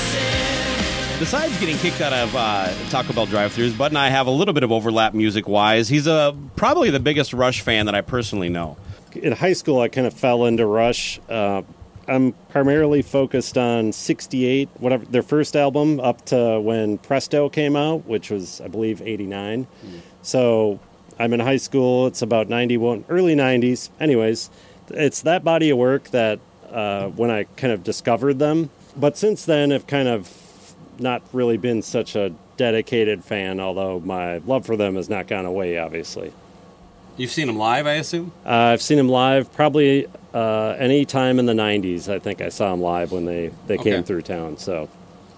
sin. Besides getting kicked out of uh, Taco Bell drive-thrus, Bud and I have a little bit of overlap music-wise. He's a probably the biggest Rush fan that I personally know. In high school, I kind of fell into Rush. Uh, I'm primarily focused on sixty-eight, whatever their first album, up to when Presto came out, which was, I believe, eighty-nine. Mm. So I'm in high school. It's about ninety-one, early nineties. Anyways, it's that body of work that uh, when I kind of discovered them. But since then, I've kind of not really been such a dedicated fan, although my love for them has not gone away, obviously. You've seen him live, I assume? Uh, I've seen him live probably uh, any time in the nineties. I think I saw him live when they, they Okay. came through town. So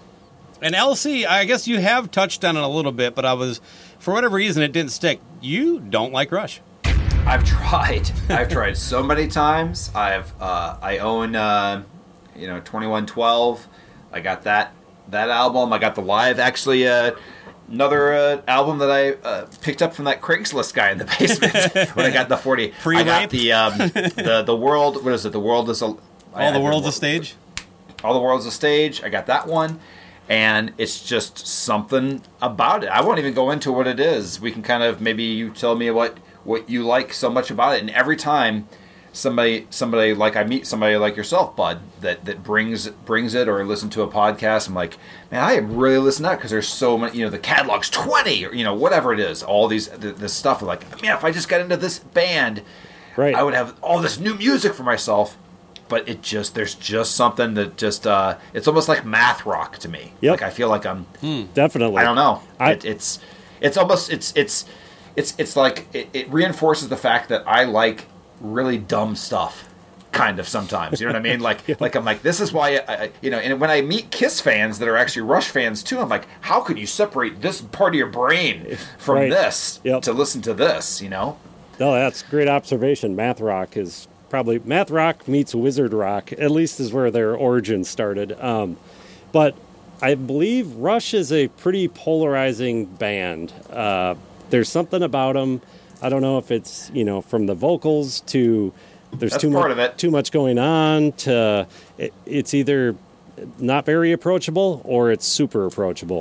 And L C, I guess you have touched on it a little bit, but I was, for whatever reason, it didn't stick. You don't like Rush. I've tried. I've tried so many times. I've uh, I own uh, you know twenty-one twelve. I got that that album. I got the live. Actually, uh, another uh, album that I uh, picked up from that Craigslist guy in the basement when I got the forty. Pre-rape? I got the um, the the world. What is it? The world is a. All the world's a stage? All the world's a stage. I got that one. And it's just something about it. I won't even go into what it is. We can kind of, maybe you tell me what, what you like so much about it. And every time somebody somebody like I meet somebody like yourself, Bud, that, that brings brings it, or listen to a podcast, I'm like, man, I really listen to that because there's so many, you know, the catalog's twenty, or, you know, whatever it is, all these, this stuff. Like, man, if I just got into this band, right. I would have all this new music for myself. But it just, there's just something that just, uh, it's almost like math rock to me. Yep. Like I feel like I'm, definitely. I don't know. I- It, it's, it's almost, it's, it's, it's, it's like, it, it reinforces the fact that I like really dumb stuff, kind of sometimes. You know what I mean? Like, like I'm like, this is why, I, I, you know, and when I meet Kiss fans that are actually Rush fans too, I'm like, how could you separate this part of your brain from Right. this Yep. to listen to this, you know? No, that's a great observation. Math rock is probably math rock meets wizard rock, at least is where their origin started. Um, but I believe Rush is a pretty polarizing band. Uh, there's something about them. I don't know if it's, you know, from the vocals to there's That's too part much of it. too much going on to it, it's either not very approachable or it's super approachable.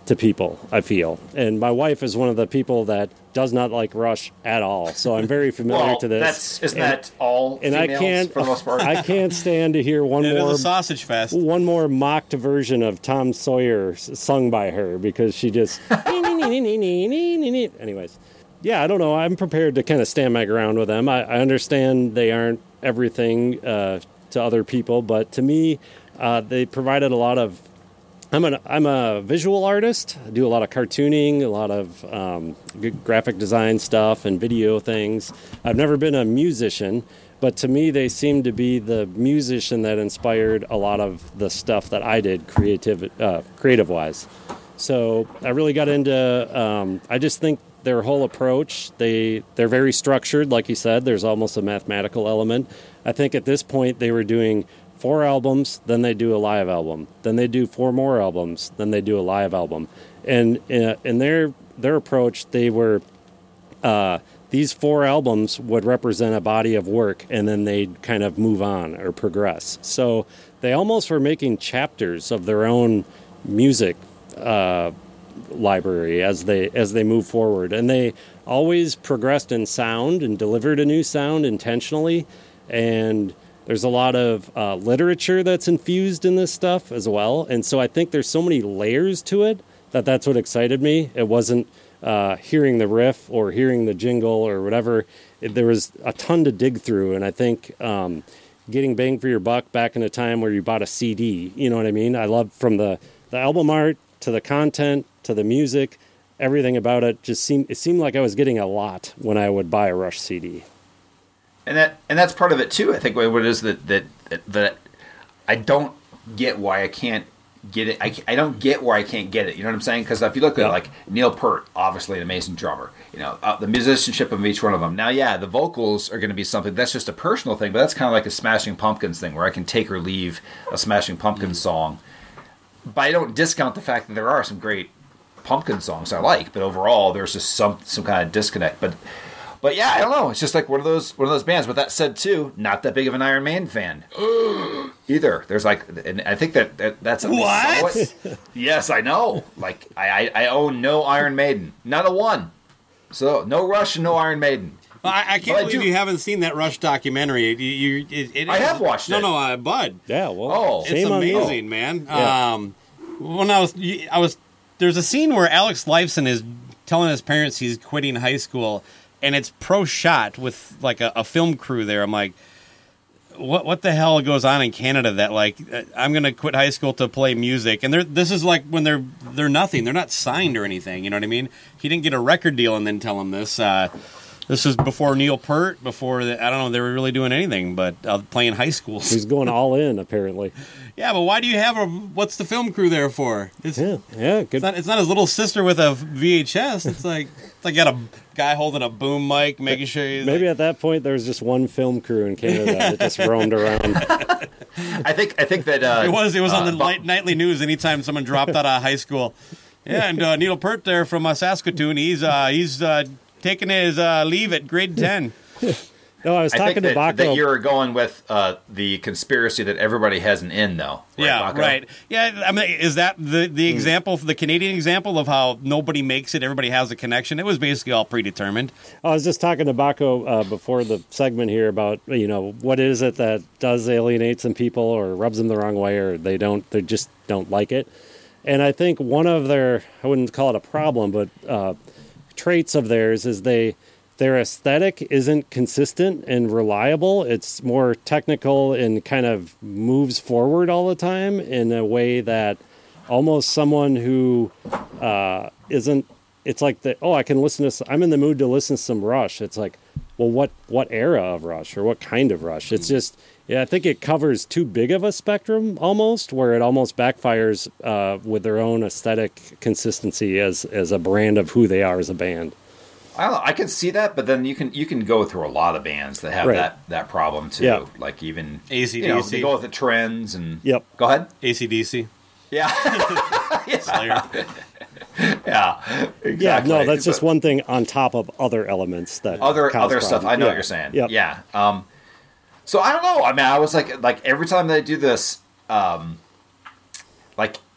to people, I feel. And my wife is one of the people that does not like Rush at all. So I'm very familiar well, to this. That's, isn't and, that all and I females can't, for the most part? I can't stand to hear one It more is a sausage fest. one more mocked version of Tom Sawyer sung by her because she just anyways. Yeah, I don't know. I'm prepared to kind of stand my ground with them. I, I understand they aren't everything uh, to other people, but to me, uh, they provided a lot of. I'm an I'm a visual artist. I do a lot of cartooning, a lot of um, g- graphic design stuff, and video things. I've never been a musician, but to me, they seem to be the musician that inspired a lot of the stuff that I did creative uh, creative wise. So I really got into. Um, I just think their whole approach. They they're very structured, like you said. There's almost a mathematical element. I think at this point they were doing four albums, then they do a live album, then they do four more albums, then they do a live album, and uh, in their their approach, they were uh, these four albums would represent a body of work, and then they'd kind of move on or progress. So they almost were making chapters of their own music uh, library as they as they move forward, and they always progressed in sound and delivered a new sound intentionally, and there's a lot of uh, literature that's infused in this stuff as well. And so I think there's so many layers to it that that's what excited me. It wasn't uh, hearing the riff or hearing the jingle or whatever. It, there was a ton to dig through. And I think um, getting bang for your buck back in a time where you bought a C D, you know what I mean? I love from the, the album art to the content to the music, everything about it just seemed, it seemed like I was getting a lot when I would buy a Rush C D. And that and that's part of it too. I think what it is that that that I don't get why I can't get it. I, I don't get where I can't get it. You know what I'm saying? Because if you look at Yeah. like Neil Peart, obviously an amazing drummer. You know uh, the musicianship of each one of them. Now, yeah, the vocals are going to be something that's just a personal thing, but that's kind of like a Smashing Pumpkins thing where I can take or leave a Smashing Pumpkins song. But I don't discount the fact that there are some great Pumpkin songs I like. But overall, there's just some some kind of disconnect. But. But yeah, I don't know. It's just like one of those one of those bands. But that said, too, not that big of an Iron Maiden fan either. There's like, and I think that, that that's at least What? somewhat- yes, I know. Like I, I, I own no Iron Maiden, not a one. So no Rush and no Iron Maiden. I, I can't But I believe do- you haven't seen that Rush documentary. You, you, it, it I is- have watched no, it. No, no, uh, Bud. Yeah, well, Oh. It's shame on you. amazing, man. Yeah. Um, when I was, I was, there's a scene where Alex Lifeson is telling his parents he's quitting high school, and it's pro shot with like a, a film crew there. I'm like, what what the hell goes on in Canada that like uh, I'm gonna quit high school to play music? And they're this is like when they're they're nothing. They're not signed or anything. You know what I mean? He didn't get a record deal and then tell him this. Uh, this was before Neil Peart, before the, I don't know they were really doing anything but uh, playing high schools. He's going all in, apparently. Yeah, but why do you have a? What's the film crew there for? It's, Yeah, yeah, good. it's not. It's not his little sister with a V H S. It's like it's like got a guy holding a boom mic, making sure he's Maybe like, at that point there was just one film crew in Canada that just roamed around. I think I think that uh, it was. It was on uh, the Bo- light, nightly news anytime someone dropped out of high school. Yeah, and uh, Neil Peart there from uh, Saskatoon. He's uh, he's uh, taking his uh, leave at grade ten. No, I was I talking think to that, Baco. that you're going with uh, the conspiracy that everybody has an in, though. Right, Yeah, Baco? right. Yeah, I mean, is that the the example, the Canadian example of how nobody makes it, everybody has a connection? It was basically all predetermined. I was just talking to Baco uh, before the segment here about, you know, what is it that does alienate some people or rubs them the wrong way, or they don't, they just don't like it. And I think one of their, I wouldn't call it a problem, but uh, traits of theirs is they, their aesthetic isn't consistent and reliable. It's more technical and kind of moves forward all the time in a way that almost someone who uh, isn't, it's like, the, oh, I can listen to, I'm in the mood to listen to some Rush. It's like, well, what, what era of Rush or what kind of Rush? It's just, yeah, I think it covers too big of a spectrum almost, where it almost backfires uh, with their own aesthetic consistency as, as a brand of who they are as a band. I don't know. I can see that, but then you can you can go through a lot of bands that have Right. that, that problem too. Yeah. Like even A C D C. you know, they go with the trends and Yep. Go ahead. A C D C. Yeah. Slayer. Yeah. Exactly. Yeah, no, that's just But one thing on top of other elements that other cause other stuff. problems. I know Yeah. what you're saying. Yep. Yeah. Um. So I don't know. I mean, I was like, like every time they do this, um, like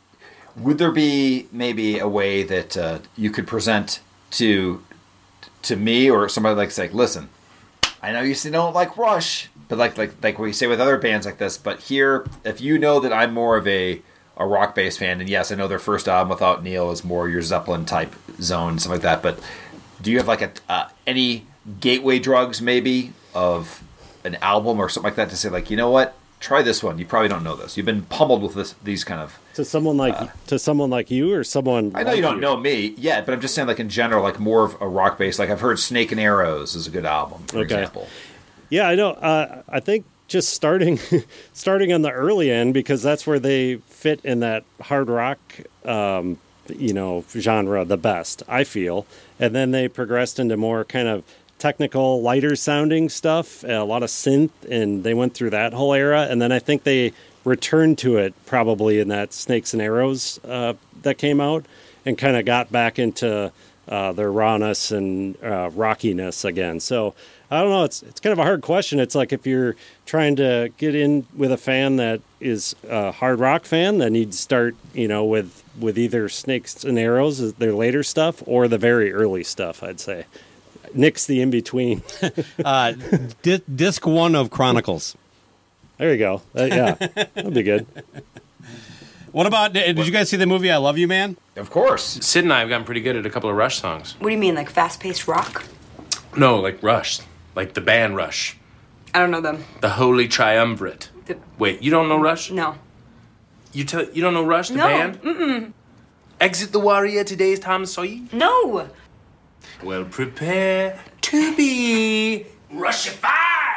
would there be maybe a way that uh, you could present to to me or somebody like say, listen, I know you say don't like Rush, but like like like we say with other bands like this, but here, if you know that I'm more of a a rock based fan, and yes, I know their first album Without Neil is more your Zeppelin type zone, stuff like that. But do you have like a uh, any gateway drugs maybe of an album or something like that to say like, you know what? Try this one. You probably don't know this. You've been pummeled with this, these kind of to someone like uh, to someone like you or someone. I know like you don't you. know me yet, but I'm just saying, like in general, like more of a rock based. Like I've heard Snake and Arrows is a good album, for okay. example. Yeah, I know. Uh, I think just starting starting on the early end because that's where they fit in that hard rock, um, you know, genre the best. I feel, and then they progressed into more kind of technical, lighter sounding stuff, a lot of synth, and they went through that whole era. And then I think they returned to it probably in that Snakes and Arrows uh, that came out and kind of got back into uh, their rawness and uh, rockiness again. So I don't know. It's it's kind of a hard question. It's like if you're trying to get in with a fan that is a hard rock fan, then you'd start, you know, with, with either Snakes and Arrows, their later stuff, or the very early stuff, I'd say. Nick's the in-between. uh, di- disc one of Chronicles. There you go. Uh, yeah, that'd be good. What about, did you guys see the movie I Love You, Man? Of course. Sid and I have gotten pretty good at a couple of Rush songs. What do you mean, like fast-paced rock? No, like Rush. Like the band Rush. I don't know them. The Holy Triumvirate. The... Wait, you don't know Rush? No. You tell you don't know Rush, the no. band? Mm-mm. Exit the Warrior, Today's Tom Sawyer? No. Well, prepare to be Rushified!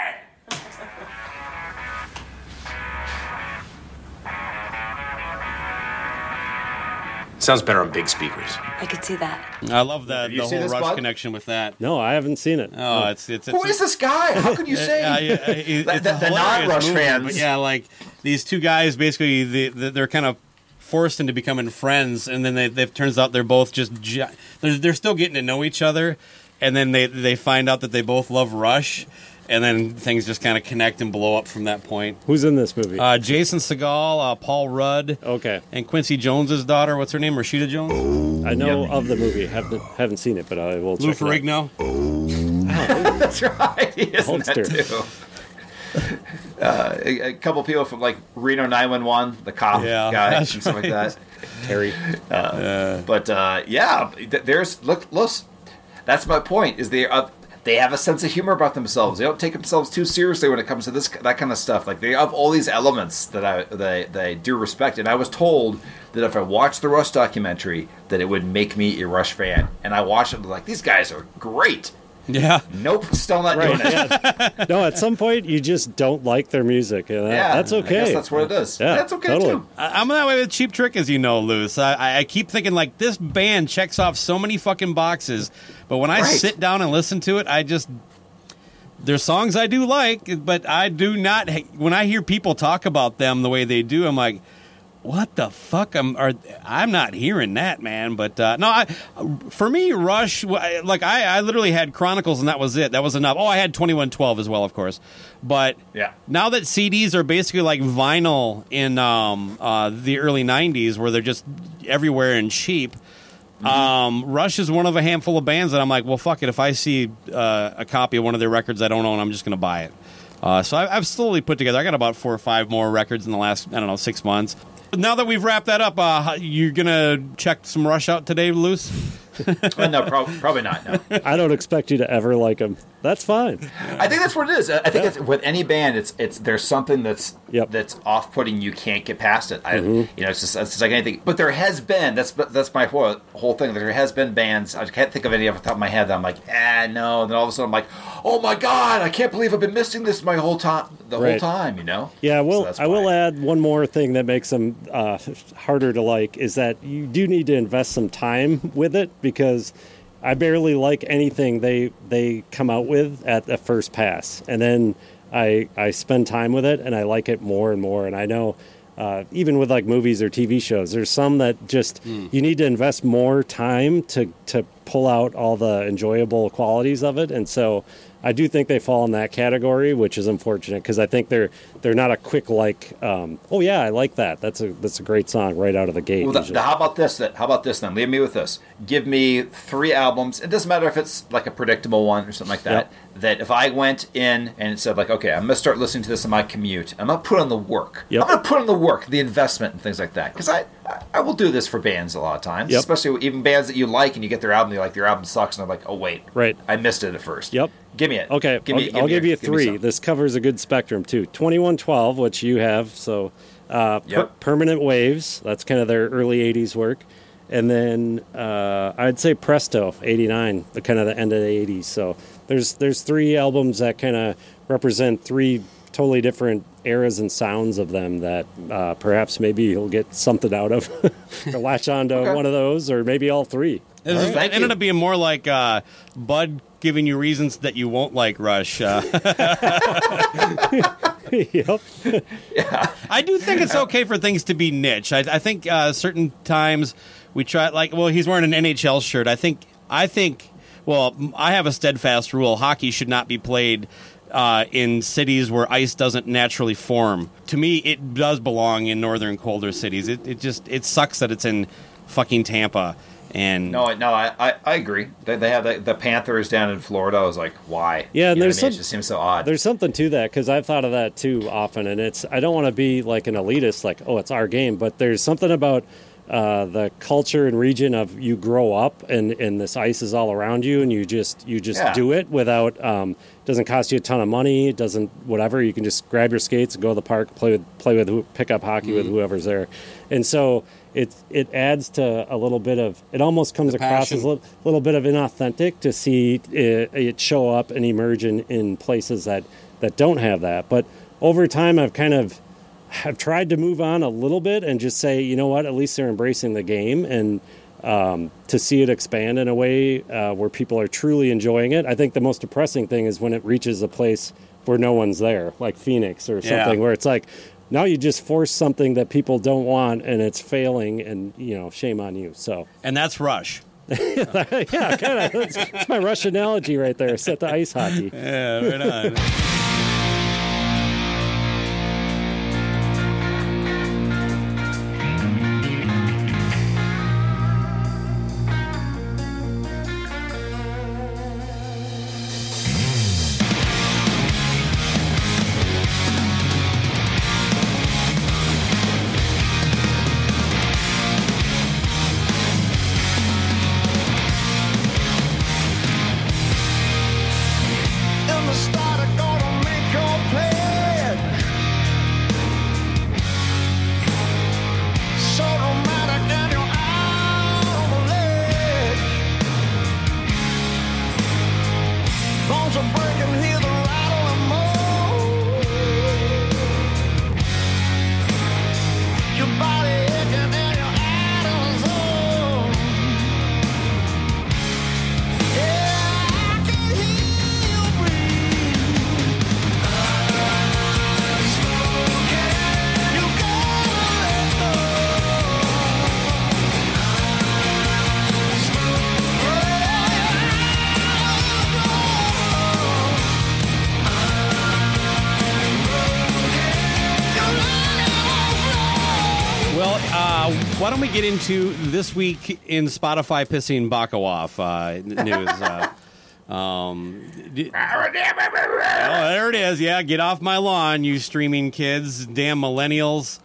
Sounds better on big speakers. I could see that. I love the, the whole Rush bud? connection with that. No, I haven't seen it. Oh, it's it's. it's Who is this guy? How could you say? Uh, yeah, it, the it's the, a the hilarious non-Rush movie, fans. but yeah, like these two guys, basically, they, they're kind of forced into becoming friends, and then they, it turns out they're both just gi- they're they're still getting to know each other, and then they they find out that they both love Rush. And then things just kind of connect and blow up from that point. Who's in this movie? Uh, Jason Segel, uh, Paul Rudd. Okay. And Quincy Jones's daughter. What's her name? Rashida Jones? Oh, I know of the movie. Haven't haven't seen it, but I will Lou check it out. Ferrigno. Oh. That's right. He is in Hulkster. that too. Uh, a, a couple people from like Reno nine one one, the cop Yeah, guy, and that's stuff like right. that. Terry. Uh, Uh, but uh, yeah, th- there's look, look. That's my point. Is they uh, they have a sense of humor about themselves. They don't take themselves too seriously when it comes to this that kind of stuff. Like they have all these elements that I they they do respect. And I was told that if I watched the Rush documentary, that it would make me a Rush fan. And I watched it and like these guys are great. Yeah. Nope, still not Right, doing it. yeah. No, at some point you just don't like their music, and that, Yeah, that's okay. I guess that's what it is. Yeah, That's okay totally. too. I- I'm that way with Cheap Trick, as you know, Luce. I, I keep thinking, like, this band checks off so many fucking boxes, but when I Right. sit down and listen to it, I just... There's songs I do like, but I do not... When I hear people talk about them the way they do, I'm like, what the fuck? I'm are, I'm not hearing that, man. But uh, no, I, for me, Rush, like I, I literally had Chronicles and that was it. That was enough. Oh, I had twenty-one twelve as well, of course. But yeah. Now that C Ds are basically like vinyl in um, uh, the early nineties, where they're just everywhere and cheap. Mm-hmm. Um, Rush is one of a handful of bands that I'm like, well, fuck it. If I see uh, a copy of one of their records I don't own, I'm just going to buy it. Uh, so I, I've slowly put together. I got about four or five more records in the last, I don't know, six months. Now that we've wrapped that up, uh, you're going to check some Rush out today, Luce? Uh, no, prob- probably not. No. I don't expect you to ever like them. That's fine. I think that's what it is. I think Yeah. it's, with any band, it's it's there's something that's Yep. that's off-putting. You can't get past it. I, Mhm. You know, it's just, it's just like anything. But there has been that's that's my whole whole thing. There has been bands. I can't think of any off the top of my head that I'm like, ah, no. And then all of a sudden I'm like, oh my god, I can't believe I've been missing this my whole time. The Right. whole time, you know. Yeah, well, So that's I will why. add one more thing that makes them uh, harder to like is that you do need to invest some time with it because I barely like anything they they come out with at the first pass, and then I I spend time with it and I like it more and more. And I know uh, even with like movies or T V shows, there's some that just Mm. you need to invest more time to to pull out all the enjoyable qualities of it, and so. I do think they fall in that category, which is unfortunate because I think they're they're not a quick like. Um, oh yeah, I like that. That's a that's a great song right out of the gate. Well, the, the, how about this? That how about this then? Leave me with this. Give me three albums. It doesn't matter if it's like a predictable one or something like that. Yep. That if I went in and said like, okay, I'm going to start listening to this in my commute. I'm going to put on the work. Yep. I'm going to put on the work, the investment, and things like that. Because I, I will do this for bands a lot of times, yep. especially even bands that you like, and you get their album, you like their album sucks, and I'm like, oh wait, right, I missed it at first. Yep. Give me it. Okay, give me, I'll, give I'll me give your, you three. Give this covers a good spectrum too. twenty-one twelve, which you have, so uh, yep. per- Permanent Waves. That's kind of their early eighties work, and then uh, I'd say Presto, eighty-nine, the kind of the end of the eighties. So there's there's three albums that kind of represent three totally different eras and sounds of them that uh, perhaps maybe you'll get something out of, or latch on to okay. one of those, or maybe all three. It, was, it ended up being more like uh, Bud giving you reasons that you won't like Rush. Uh. Yep. Yeah. I do think it's okay for things to be niche. I, I think uh, certain times we try, like, well, he's wearing an N H L shirt. I think, I think, well, I have a steadfast rule. Hockey should not be played uh, in cities where ice doesn't naturally form. To me, it does belong in northern, colder cities. It, it just, it sucks that it's in fucking Tampa. And no, no, I, I, I agree. They, they have the, the Panthers down in Florida. I was like, why? Yeah, and you know there's I mean? some, it just seems so odd. There's something to that because I've thought of that too often, and it's I don't want to be like an elitist, like oh, it's our game, but there's something about uh, the culture and region of you grow up and, and this ice is all around you, and you just you just yeah. do it without. Um, it doesn't cost you a ton of money. It doesn't whatever. You can just grab your skates and go to the park, play with play with who, pick up hockey mm. with whoever's there, and so. It it adds to a little bit of it almost comes across as a little, little bit of inauthentic to see it, it show up and emerge in, in places that, that don't have that. But over time, I've kind of have tried to move on a little bit and just say, you know what, at least they're embracing the game and um, to see it expand in a way uh, where people are truly enjoying it. I think the most depressing thing is when it reaches a place where no one's there, like Phoenix or something, yeah. where it's like. Now you just force something that people don't want, and it's failing, and you know, shame on you. So, and that's Rush. Yeah, kind of. That's, that's my Rush analogy right there. Set to ice hockey. Yeah, right on. Why don't we get into this week in Spotify pissing Baco off uh, news? Uh, um, d- oh, there it is. Yeah, get off my lawn, you streaming kids, damn millennials.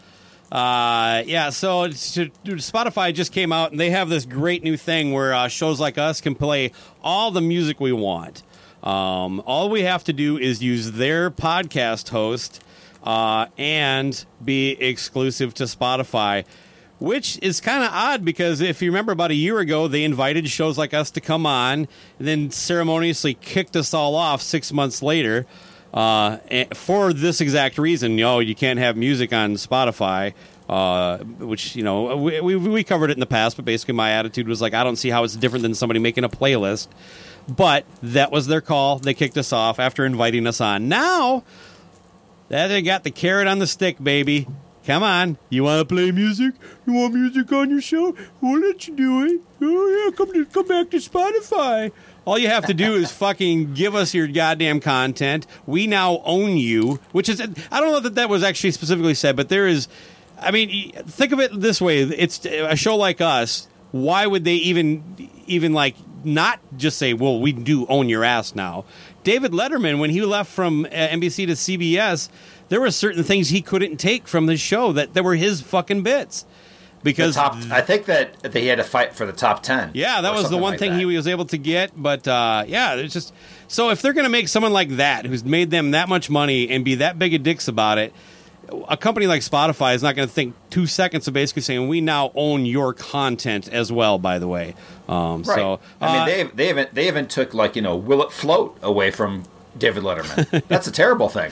Uh, yeah, so it's, Spotify just came out, and they have this great new thing where uh, shows like us can play all the music we want. Um, all we have to do is use their podcast host uh, and be exclusive to Spotify. Which is kind of odd because if you remember about a year ago, they invited shows like us to come on and then ceremoniously kicked us all off six months later uh, for this exact reason. You know, you can't have music on Spotify, uh, which, you know, we, we, we covered it in the past, but basically my attitude was like, I don't see how it's different than somebody making a playlist. But that was their call. They kicked us off after inviting us on. Now that they got the carrot on the stick, baby. Come on. You want to play music? You want music on your show? We'll let you do it. Oh, yeah, come to, come back to Spotify. All you have to do is fucking give us your goddamn content. We now own you, which is, I don't know that that was actually specifically said, but there is, I mean, think of it this way. It's a show like us. Why would they even, even like, not just say, well, we do own your ass now? David Letterman, when he left from uh, N B C to C B S, there were certain things he couldn't take from the show that, that were his fucking bits. Because the top, I think that, that he had to fight for the top ten. Yeah, that was the one like thing that. he was able to get. But uh, yeah, it's just so if they're going to make someone like that who's made them that much money and be that big of dicks about it, a company like Spotify is not going to think two seconds of basically saying we now own your content as well. By the way, um, right. so uh, I mean they they even they even took like you know Will It Float away from David Letterman. That's a terrible thing.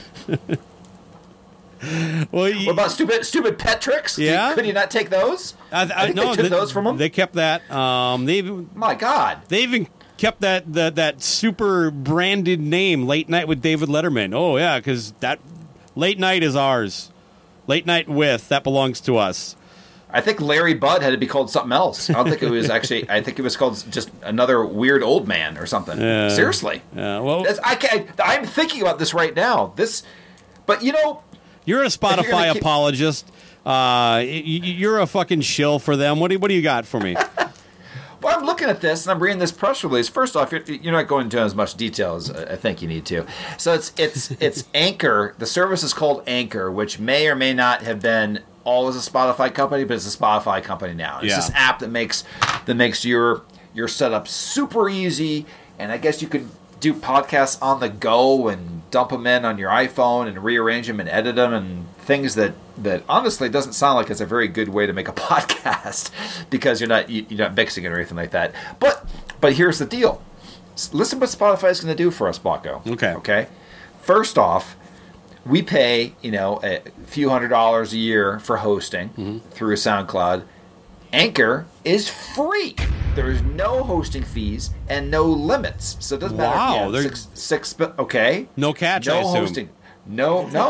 Well, you, what about stupid stupid pet tricks? Yeah, could you not take those? I, I, I think no, they took they, those from him. They kept that. Um, they even, my God, they even kept that that that super branded name, Late Night with David Letterman. Oh yeah, because that late night is ours. Late night with that belongs to us. I think Larry Budd had to be called something else. I don't think it was actually. I think it was called just another weird old man or something. Uh, Seriously. Yeah. Well, That's, I can't, I'm thinking about this right now. This, but you know. You're a Spotify you're keep... apologist. Uh, you're a fucking shill for them. What do, what do you got for me? Well, I'm looking at this and I'm reading this press release. First off, you're, you're not going into as much detail as I think you need to. So it's it's it's Anchor. The service is called Anchor, which may or may not have been always a Spotify company, but it's a Spotify company now. It's yeah. this app that makes that makes your your setup super easy, and I guess you could do podcasts on the go and dump them in on your iPhone and rearrange them and edit them and things that, that honestly doesn't sound like it's a very good way to make a podcast because you're not you're not mixing it or anything like that. But but here's the deal. Listen what Spotify is going to do for us, Baco. Okay. Okay. First off, we pay you know a few hundred dollars a year for hosting mm-hmm. through SoundCloud. Anchor is free. There is no hosting fees and no limits. So it doesn't wow, matter if you have six, six, okay? No catch, no I assume. hosting. No, no.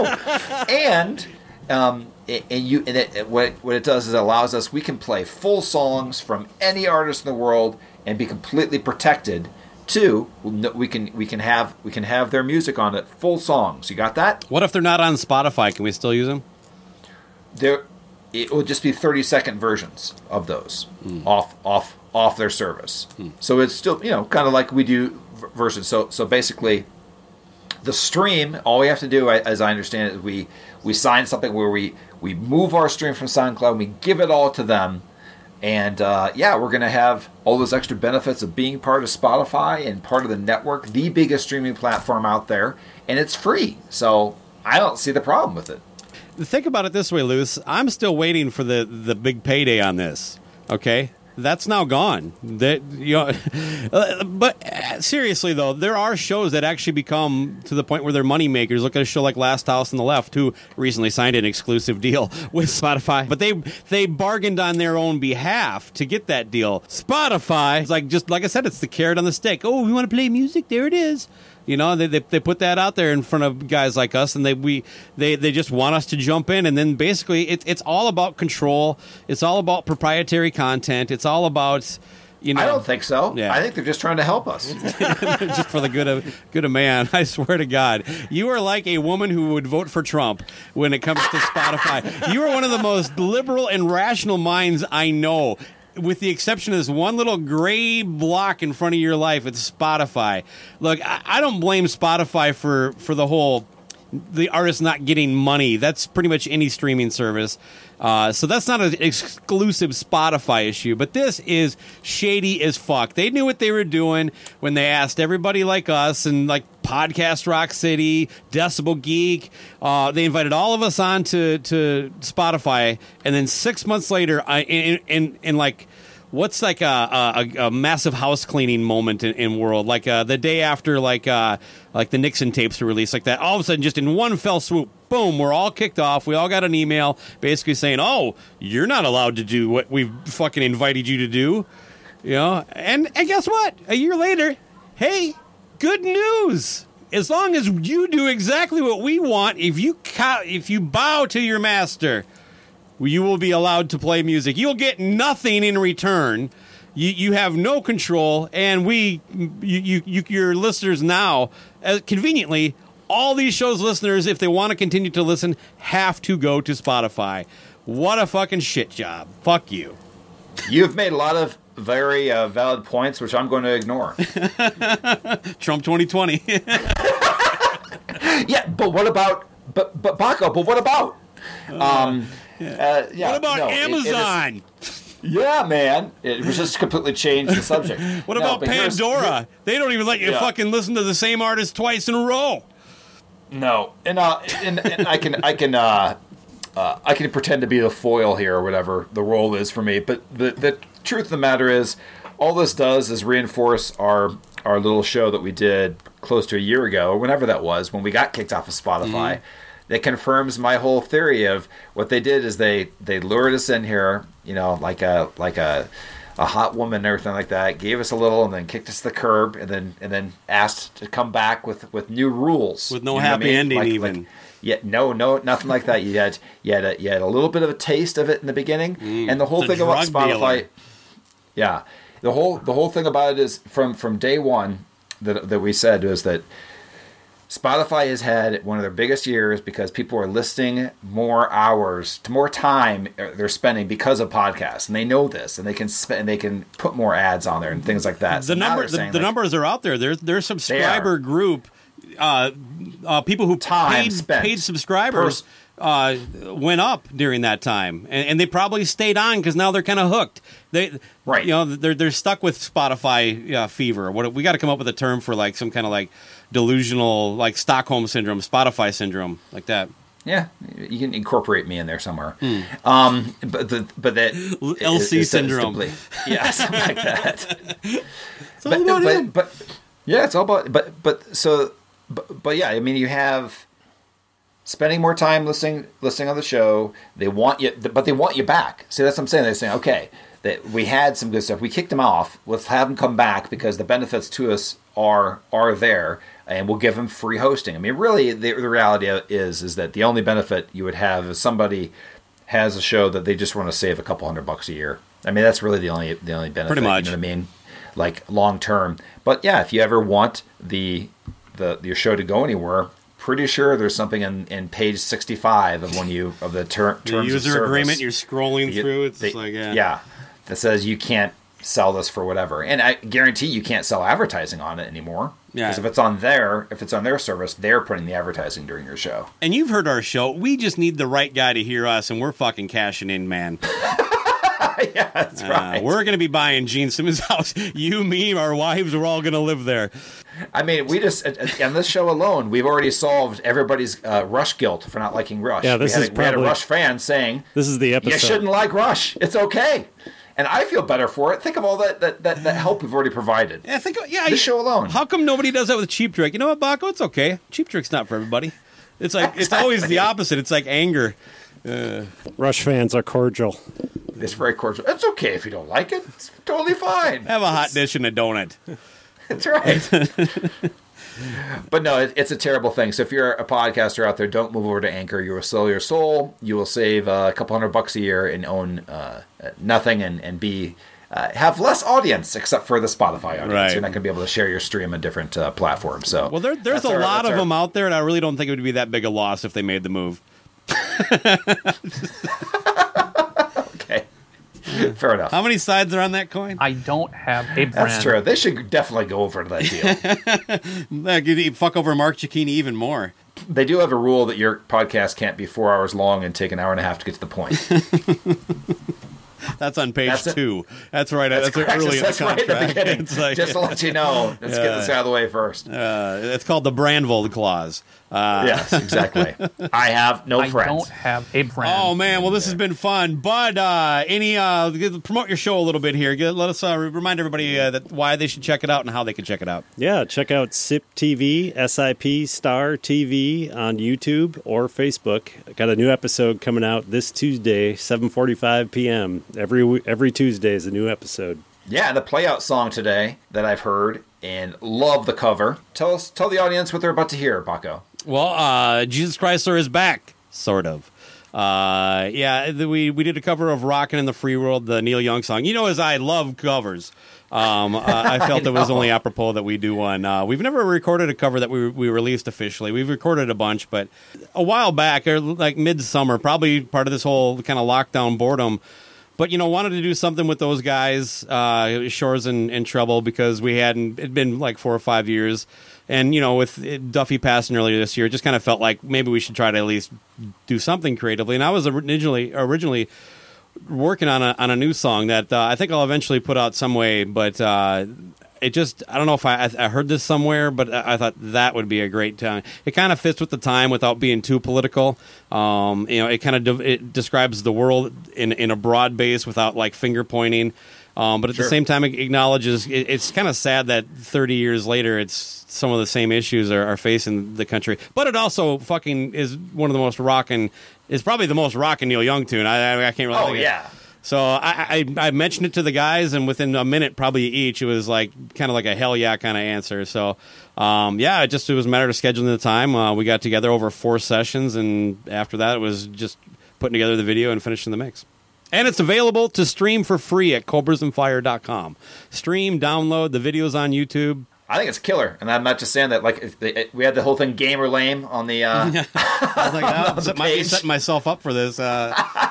and um, and you and it, what, what it does is it allows us, we can play full songs from any artist in the world and be completely protected. Two, we can we can have we can have their music on it, full songs. You got that? What if they're not on Spotify? Can we still use them? There, it will just be thirty second versions of those mm. off off off their service. Mm. So it's still you know kind of like we do versions. So so basically, the stream. All we have to do, as I understand it, is we we sign something where we we move our stream from SoundCloud, and we give it all to them. And, uh, yeah, we're going to have all those extra benefits of being part of Spotify and part of the network, the biggest streaming platform out there, and it's free. So I don't see the problem with it. Think about it this way, Luce. I'm still waiting for the, the big payday on this, okay? That's now gone. That you know, uh, but uh, seriously though, there are shows that actually become to the point where they're money makers. Look at a show like Last House on the Left, who recently signed an exclusive deal with Spotify, but they they bargained on their own behalf to get that deal. Spotify is like just like I said, it's the carrot on the stick. Oh, you want to play music? There it is. You know, they, they they put that out there in front of guys like us, and they we they, they just want us to jump in, and then basically it, it's all about control. It's all about proprietary content. It's all about, you know. I don't think so. Yeah. I think they're just trying to help us, just for the good of good of man. I swear to God, you are like a woman who would vote for Trump when it comes to Spotify. You are one of the most liberal and rational minds I know. With the exception of this one little gray block in front of your life, it's Spotify. Look, I, I don't blame Spotify for, for the whole, the artist not getting money. That's pretty much any streaming service. Uh, so that's not an exclusive Spotify issue. But this is shady as fuck. They knew what they were doing when they asked everybody like us and like Podcast Rock City, Decibel Geek. Uh, they invited all of us on to, to Spotify. And then six months later, I, in, in, in like... What's like a, a, a massive house cleaning moment in, in world? Like uh, the day after, like uh, like the Nixon tapes were released, like that. All of a sudden, just in one fell swoop, boom, we're all kicked off. We all got an email basically saying, "Oh, you're not allowed to do what we've fucking invited you to do." You know, and and guess what? A year later, hey, good news. As long as you do exactly what we want, if you co- if you bow to your master, you will be allowed to play music. You'll get nothing in return. You you have no control, and we you you, you your listeners now, uh, conveniently, all these shows listeners, if they want to continue to listen, have to go to Spotify. What a fucking shit job. Fuck you. You've made a lot of very uh, valid points, which I'm going to ignore. Trump twenty twenty. Yeah, but what about but but Baco? But what about? Um, yeah. Uh, yeah, what about no, it- Amazon? it is- Yeah, man. It was just completely changed the subject. What No, about but here's- Pandora? They don't even let you Yeah. fucking listen to the same artist twice in a row. No, and uh, and, and I can I can uh, uh, I can pretend to be the foil here or whatever the role is for me. But the the truth of the matter is, all this does is reinforce our our little show that we did close to a year ago or whenever that was when we got kicked off of Spotify. Mm-hmm. That confirms my whole theory of what they did is they they lured us in here, you know, like a like a a hot woman and everything like that, gave us a little and then kicked us to the curb and then and then asked to come back with, with new rules. With no You know what I happy mean? ending Like- even. like- yeah, no, no, nothing like that. You had you had a, you had a little bit of a taste of it in the beginning, Mm, and the whole the thing about drug Spotify. dealer. Yeah, the whole the whole thing about it is from from day one that that we said was that Spotify has had one of their biggest years because people are listening more hours to more time they're spending because of podcasts, and they know this, and they can spend, and they can put more ads on there and things like that. The So now number, they're the, saying, the like, numbers are out there. There's their subscriber group, uh, uh, people who Time paid spent. paid subscribers uh, went up during that time, and, and they probably stayed on because now they're kind of hooked. They right, you know, they're they're stuck with Spotify uh, fever. What we got to come up with a term for like some kind of like delusional, like Stockholm syndrome, Spotify syndrome, like that. Yeah, you can incorporate me in there somewhere. Hmm. Um, but the but that L C is- is syndrome. simply- yeah, something like that. It's all but, about but, him. but yeah, it's all about. But but so but, but yeah, I mean, you have spending more time listening listening on the show. They want you, but they want you back. See, that's what I'm saying. They're saying, okay, that we had some good stuff. We kicked them off. Let's have them come back because the benefits to us are are there, and we'll give them free hosting. I mean, really, the, the reality is is that the only benefit you would have is somebody has a show that they just want to save a couple hundred bucks a year. I mean, that's really the only the only benefit. Pretty much. You know what I mean? Like long term. But yeah, if you ever want the the your show to go anywhere, pretty sure there's something in, in page sixty-five of when you of the ter- The terms of user service. agreement you're scrolling You- through. It's they- like yeah. yeah, that says you can't sell this for whatever, and I guarantee you can't sell advertising on it anymore. Yeah. Because if it's on their if it's on their service, they're putting the advertising during your show. And you've heard our show. We just need the right guy to hear us, and we're fucking cashing in, man. Yeah, that's Uh, right. we're going to be buying Gene Simmons' house. You, me, our wives, we're all going to live there. I mean, we just on this show alone, we've already solved everybody's uh, Rush guilt for not liking Rush. Yeah, this we had, is a, we had a probably- Rush fan saying, This is the episode. "You shouldn't like Rush. It's okay." And I feel better for it. Think of all that that, that, that help we've already provided. Yeah, think. Yeah, This you- show alone. How come nobody does that with Cheap Trick? You know what, Baco? It's okay. Cheap Trick's not for everybody. It's like it's always the opposite. It's like anger. Uh, Rush fans are cordial. It's very cordial. It's okay if you don't like it. It's totally fine. have a hot dish and a donut. That's right. But no, it, it's a terrible thing. So if you're a podcaster out there, don't move over to Anchor. You will sell your soul. You will save uh, a couple hundred bucks a year and own uh, nothing and, and be uh, have less audience except for the Spotify audience. Right. You're not going to be able to share your stream on different uh, platforms. So Well, there, there's that's a our- lot that's of our- them out there, and I really don't think it would be that big a loss if they made the move. Okay. Fair enough. How many sides are on that coin? I don't have a brand. That's true. They should definitely go over to that deal. That could fuck over Mark Cicchini even more. They do have a rule that your podcast can't be four hours long and take an hour and a half to get to the point. That's on page That's it. two. That's right. That's, correct. early That's in the right at the contract. beginning. It's like- Just to let you know. Let's get this out of the way first. Uh, it's called the Brandvold clause. Uh, Yes, exactly. I have no I friends. don't have a brand. Oh man, well this has been fun. Bud, uh, any uh, get- promote your show a little bit here. Get, let us uh, remind everybody uh, that why they should check it out and how they can check it out. Yeah, check out S I P T V, S I P Star T V on YouTube or Facebook. Got a new episode coming out this Tuesday, seven forty-five p.m. Every w- every Tuesday is a new episode. Yeah, the playout song today that I've heard and love the cover. Tell us, tell the audience what they're about to hear, Baco. Well, uh, Jesus Chrysler is back, sort of. Uh, yeah, the, we we did a cover of "Rockin' in the Free World," the Neil Young song. You know, as I love covers, um, uh, I felt I it was know. only apropos that we do one. Uh, we've never recorded a cover that we we released officially. We've recorded a bunch, but a while back, or like midsummer, probably part of this whole kind of lockdown boredom. But, you know, wanted to do something with those guys, uh, Shores and, and Trouble, because we hadn't, it'd been like four or five years. And, you know, with it, Duffy passing earlier this year, it just kind of felt like maybe we should try to at least do something creatively. And I was originally originally working on a on a new song that uh, I think I'll eventually put out some way, but uh, it just, I don't know if I, I I heard this somewhere, but I, I thought that would be a great time. It kind of fits with the time without being too political. Um, you know, it kind of de- it describes the world in in a broad base without like finger pointing. Um, but at Sure. the same time, it acknowledges it, it's kind of sad that thirty years later, it's some of the same issues are, are facing the country. But it also fucking is one of the most rocking, is probably the most rocking Neil Young tune. I, I, I can't really Oh, think of- yeah. So I, I I mentioned it to the guys, and within a minute, probably each, it was like kind of like a hell yeah kind of answer. So um, yeah, it just it was a matter of scheduling the time. Uh, we got together over four sessions, and after that, it was just putting together the video and finishing the mix. And it's available to stream for free at cobras and fire dot com. Stream, download the videos on YouTube. I think it's killer, and I'm not just saying that. Like it, it, we had the whole thing gamer lame on the. Uh, I was like, on oh, the set, might be page. setting myself up for this. Uh,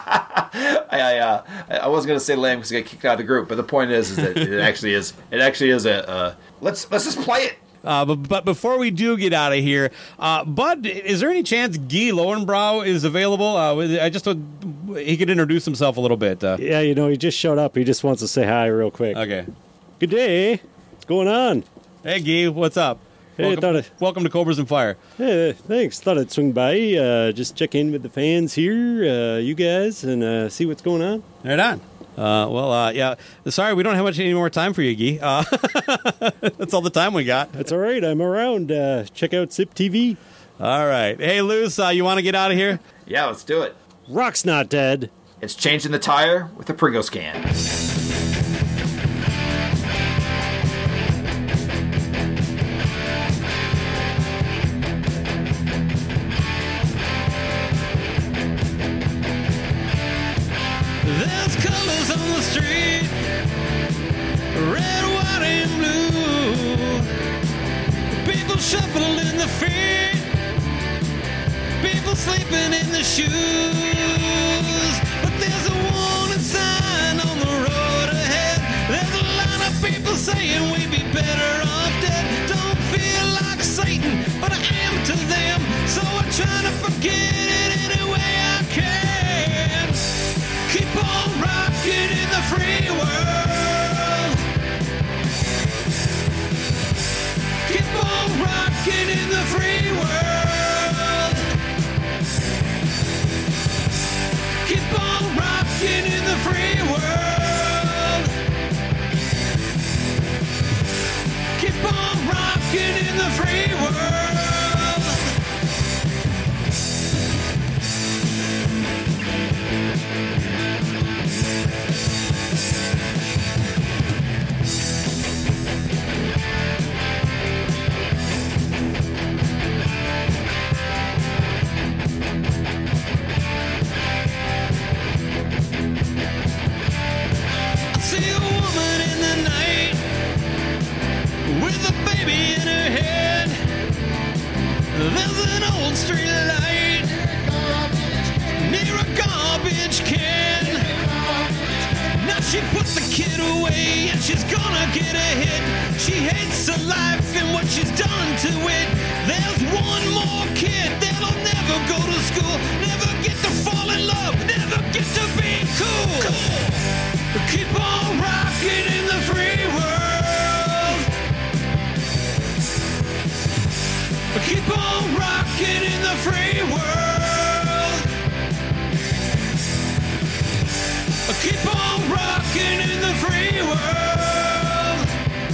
I I, uh, I wasn't going to say lame because I got kicked out of the group, but the point is, is that it actually is. It actually is a. Uh, let's let's just play it. Uh, but, but before we do get out of here, uh, Bud, is there any chance Guy Lowenbrow is available? Uh, I just thought he could introduce himself a little bit. Uh, Yeah, you know, he just showed up. He just wants to say hi real quick. okay. Good day. What's going on? Hey, Guy, what's up? Hey, I welcome, thought it- welcome to Cobras and Fire. Hey, thanks. Thought I'd swing by, uh, just check in with the fans here, uh, you guys, and uh, see what's going on. Right on. Uh, well, uh, yeah. Sorry, we don't have much any more time for you, Guy. Uh, that's all the time we got. That's all right. I'm around. Uh, check out Zip T V. All right. Hey, Luce, uh, you want to get out of here? Yeah, let's do it. Rock's not dead. It's changing the tire with the Pringles can. There's colors on the street, red, white, and blue. People shuffling their feet, people sleeping in their shoes. But there's a warning sign on the road ahead. There's a lot of people saying we'd be better off dead. Don't feel like Satan, but I am to them. So I try to forget it any way I can. Keep on rocking in the free world. Keep on rocking in the free world. Keep on rocking in the free world. Keep on rocking in the free world. I see a woman in the night with a baby in her head. There's an old street light near a garbage can. Now she put the kid away and she's gonna get a hit. She hates her life and what she's done to it. There's one more kid that'll never go to school, never get to fall in love, never get to be cool. Keep on rocking in the free world. Keep on rocking in the free world. Keep on rocking in the free world.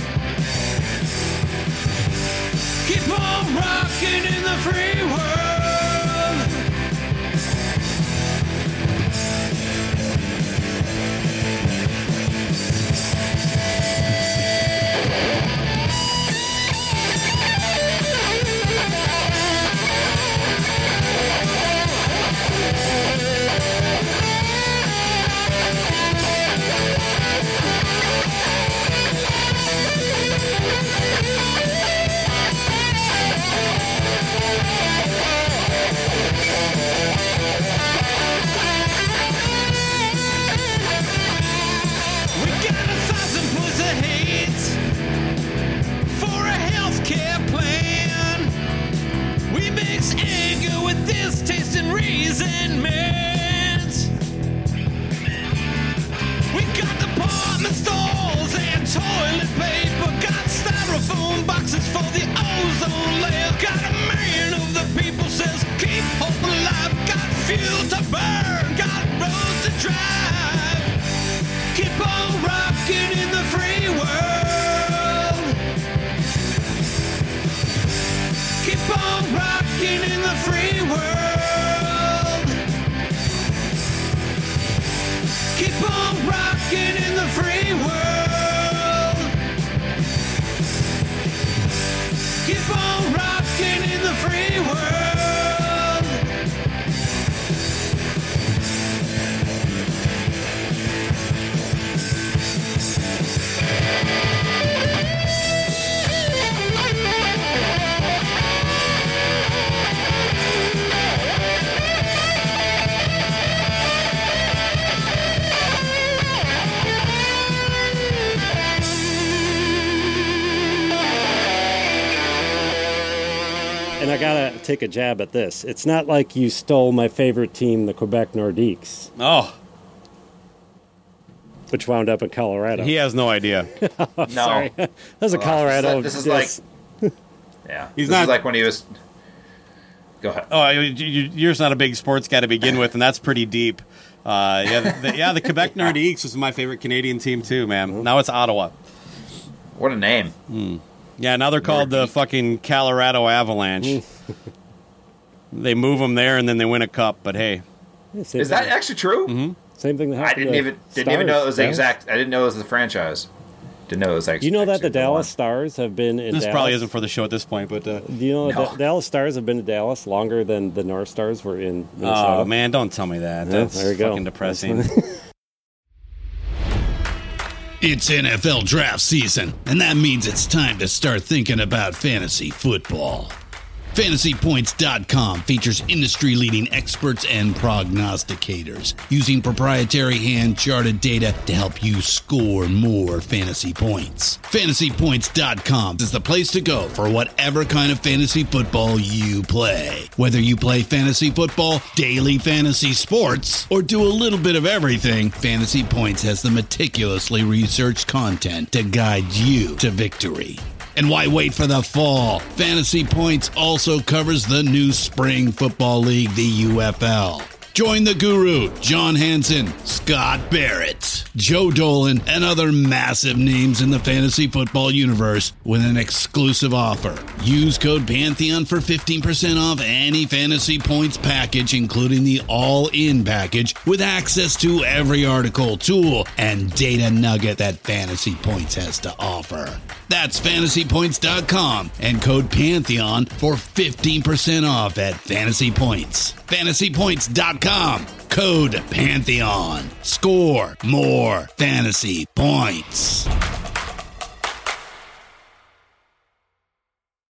Keep on rocking in the free world. and I gotta take a jab at this. It's not like you stole my favorite team, the Quebec Nordiques. Oh. Which wound up in Colorado. He has no idea. oh, Sorry. That was a Colorado. This is like, this is like yeah. He's this not is like when he was. Go ahead. Oh, you, you, you're not a big sports guy to begin with, and that's pretty deep. Uh, yeah, the, the, yeah, the Quebec Nordiques was my favorite Canadian team too, man. Now it's Ottawa. What a name. Mm. Yeah, now they're called the fucking Colorado Avalanche. They move them there, and then they win a cup. But hey, Yeah, Is same that thing. actually true? Mm-hmm. Same thing that I happened didn't to even didn't even Stars. know it was the Yeah. exact. I didn't know it was the franchise. Didn't know it was actually. You know that the actually Dallas one. Stars have been in This Dallas? probably isn't for the show at this point, but uh, Do you know No. the Dallas Stars have been to Dallas longer than the North Stars were in Minnesota? oh man, don't tell me that. Yeah, That's there you go. fucking depressing. It's N F L draft season, and that means it's time to start thinking about fantasy football. Fantasy Points dot com features industry-leading experts and prognosticators using proprietary hand-charted data to help you score more fantasy points. Fantasy Points dot com is the place to go for whatever kind of fantasy football you play. Whether you play fantasy football, daily fantasy sports, or do a little bit of everything, Fantasy Points has the meticulously researched content to guide you to victory. And why wait for the fall? Fantasy Points also covers the new Spring Football League, the U F L. Join the guru, John Hansen, Scott Barrett, Joe Dolan, and other massive names in the fantasy football universe with an exclusive offer. Use code Pantheon for fifteen percent off any Fantasy Points package, including the all-in package, with access to every article, tool, and data nugget that Fantasy Points has to offer. That's Fantasy Points dot com and code Pantheon for fifteen percent off at Fantasy Points. Fantasy Points dot com, code Pantheon. Score more fantasy points.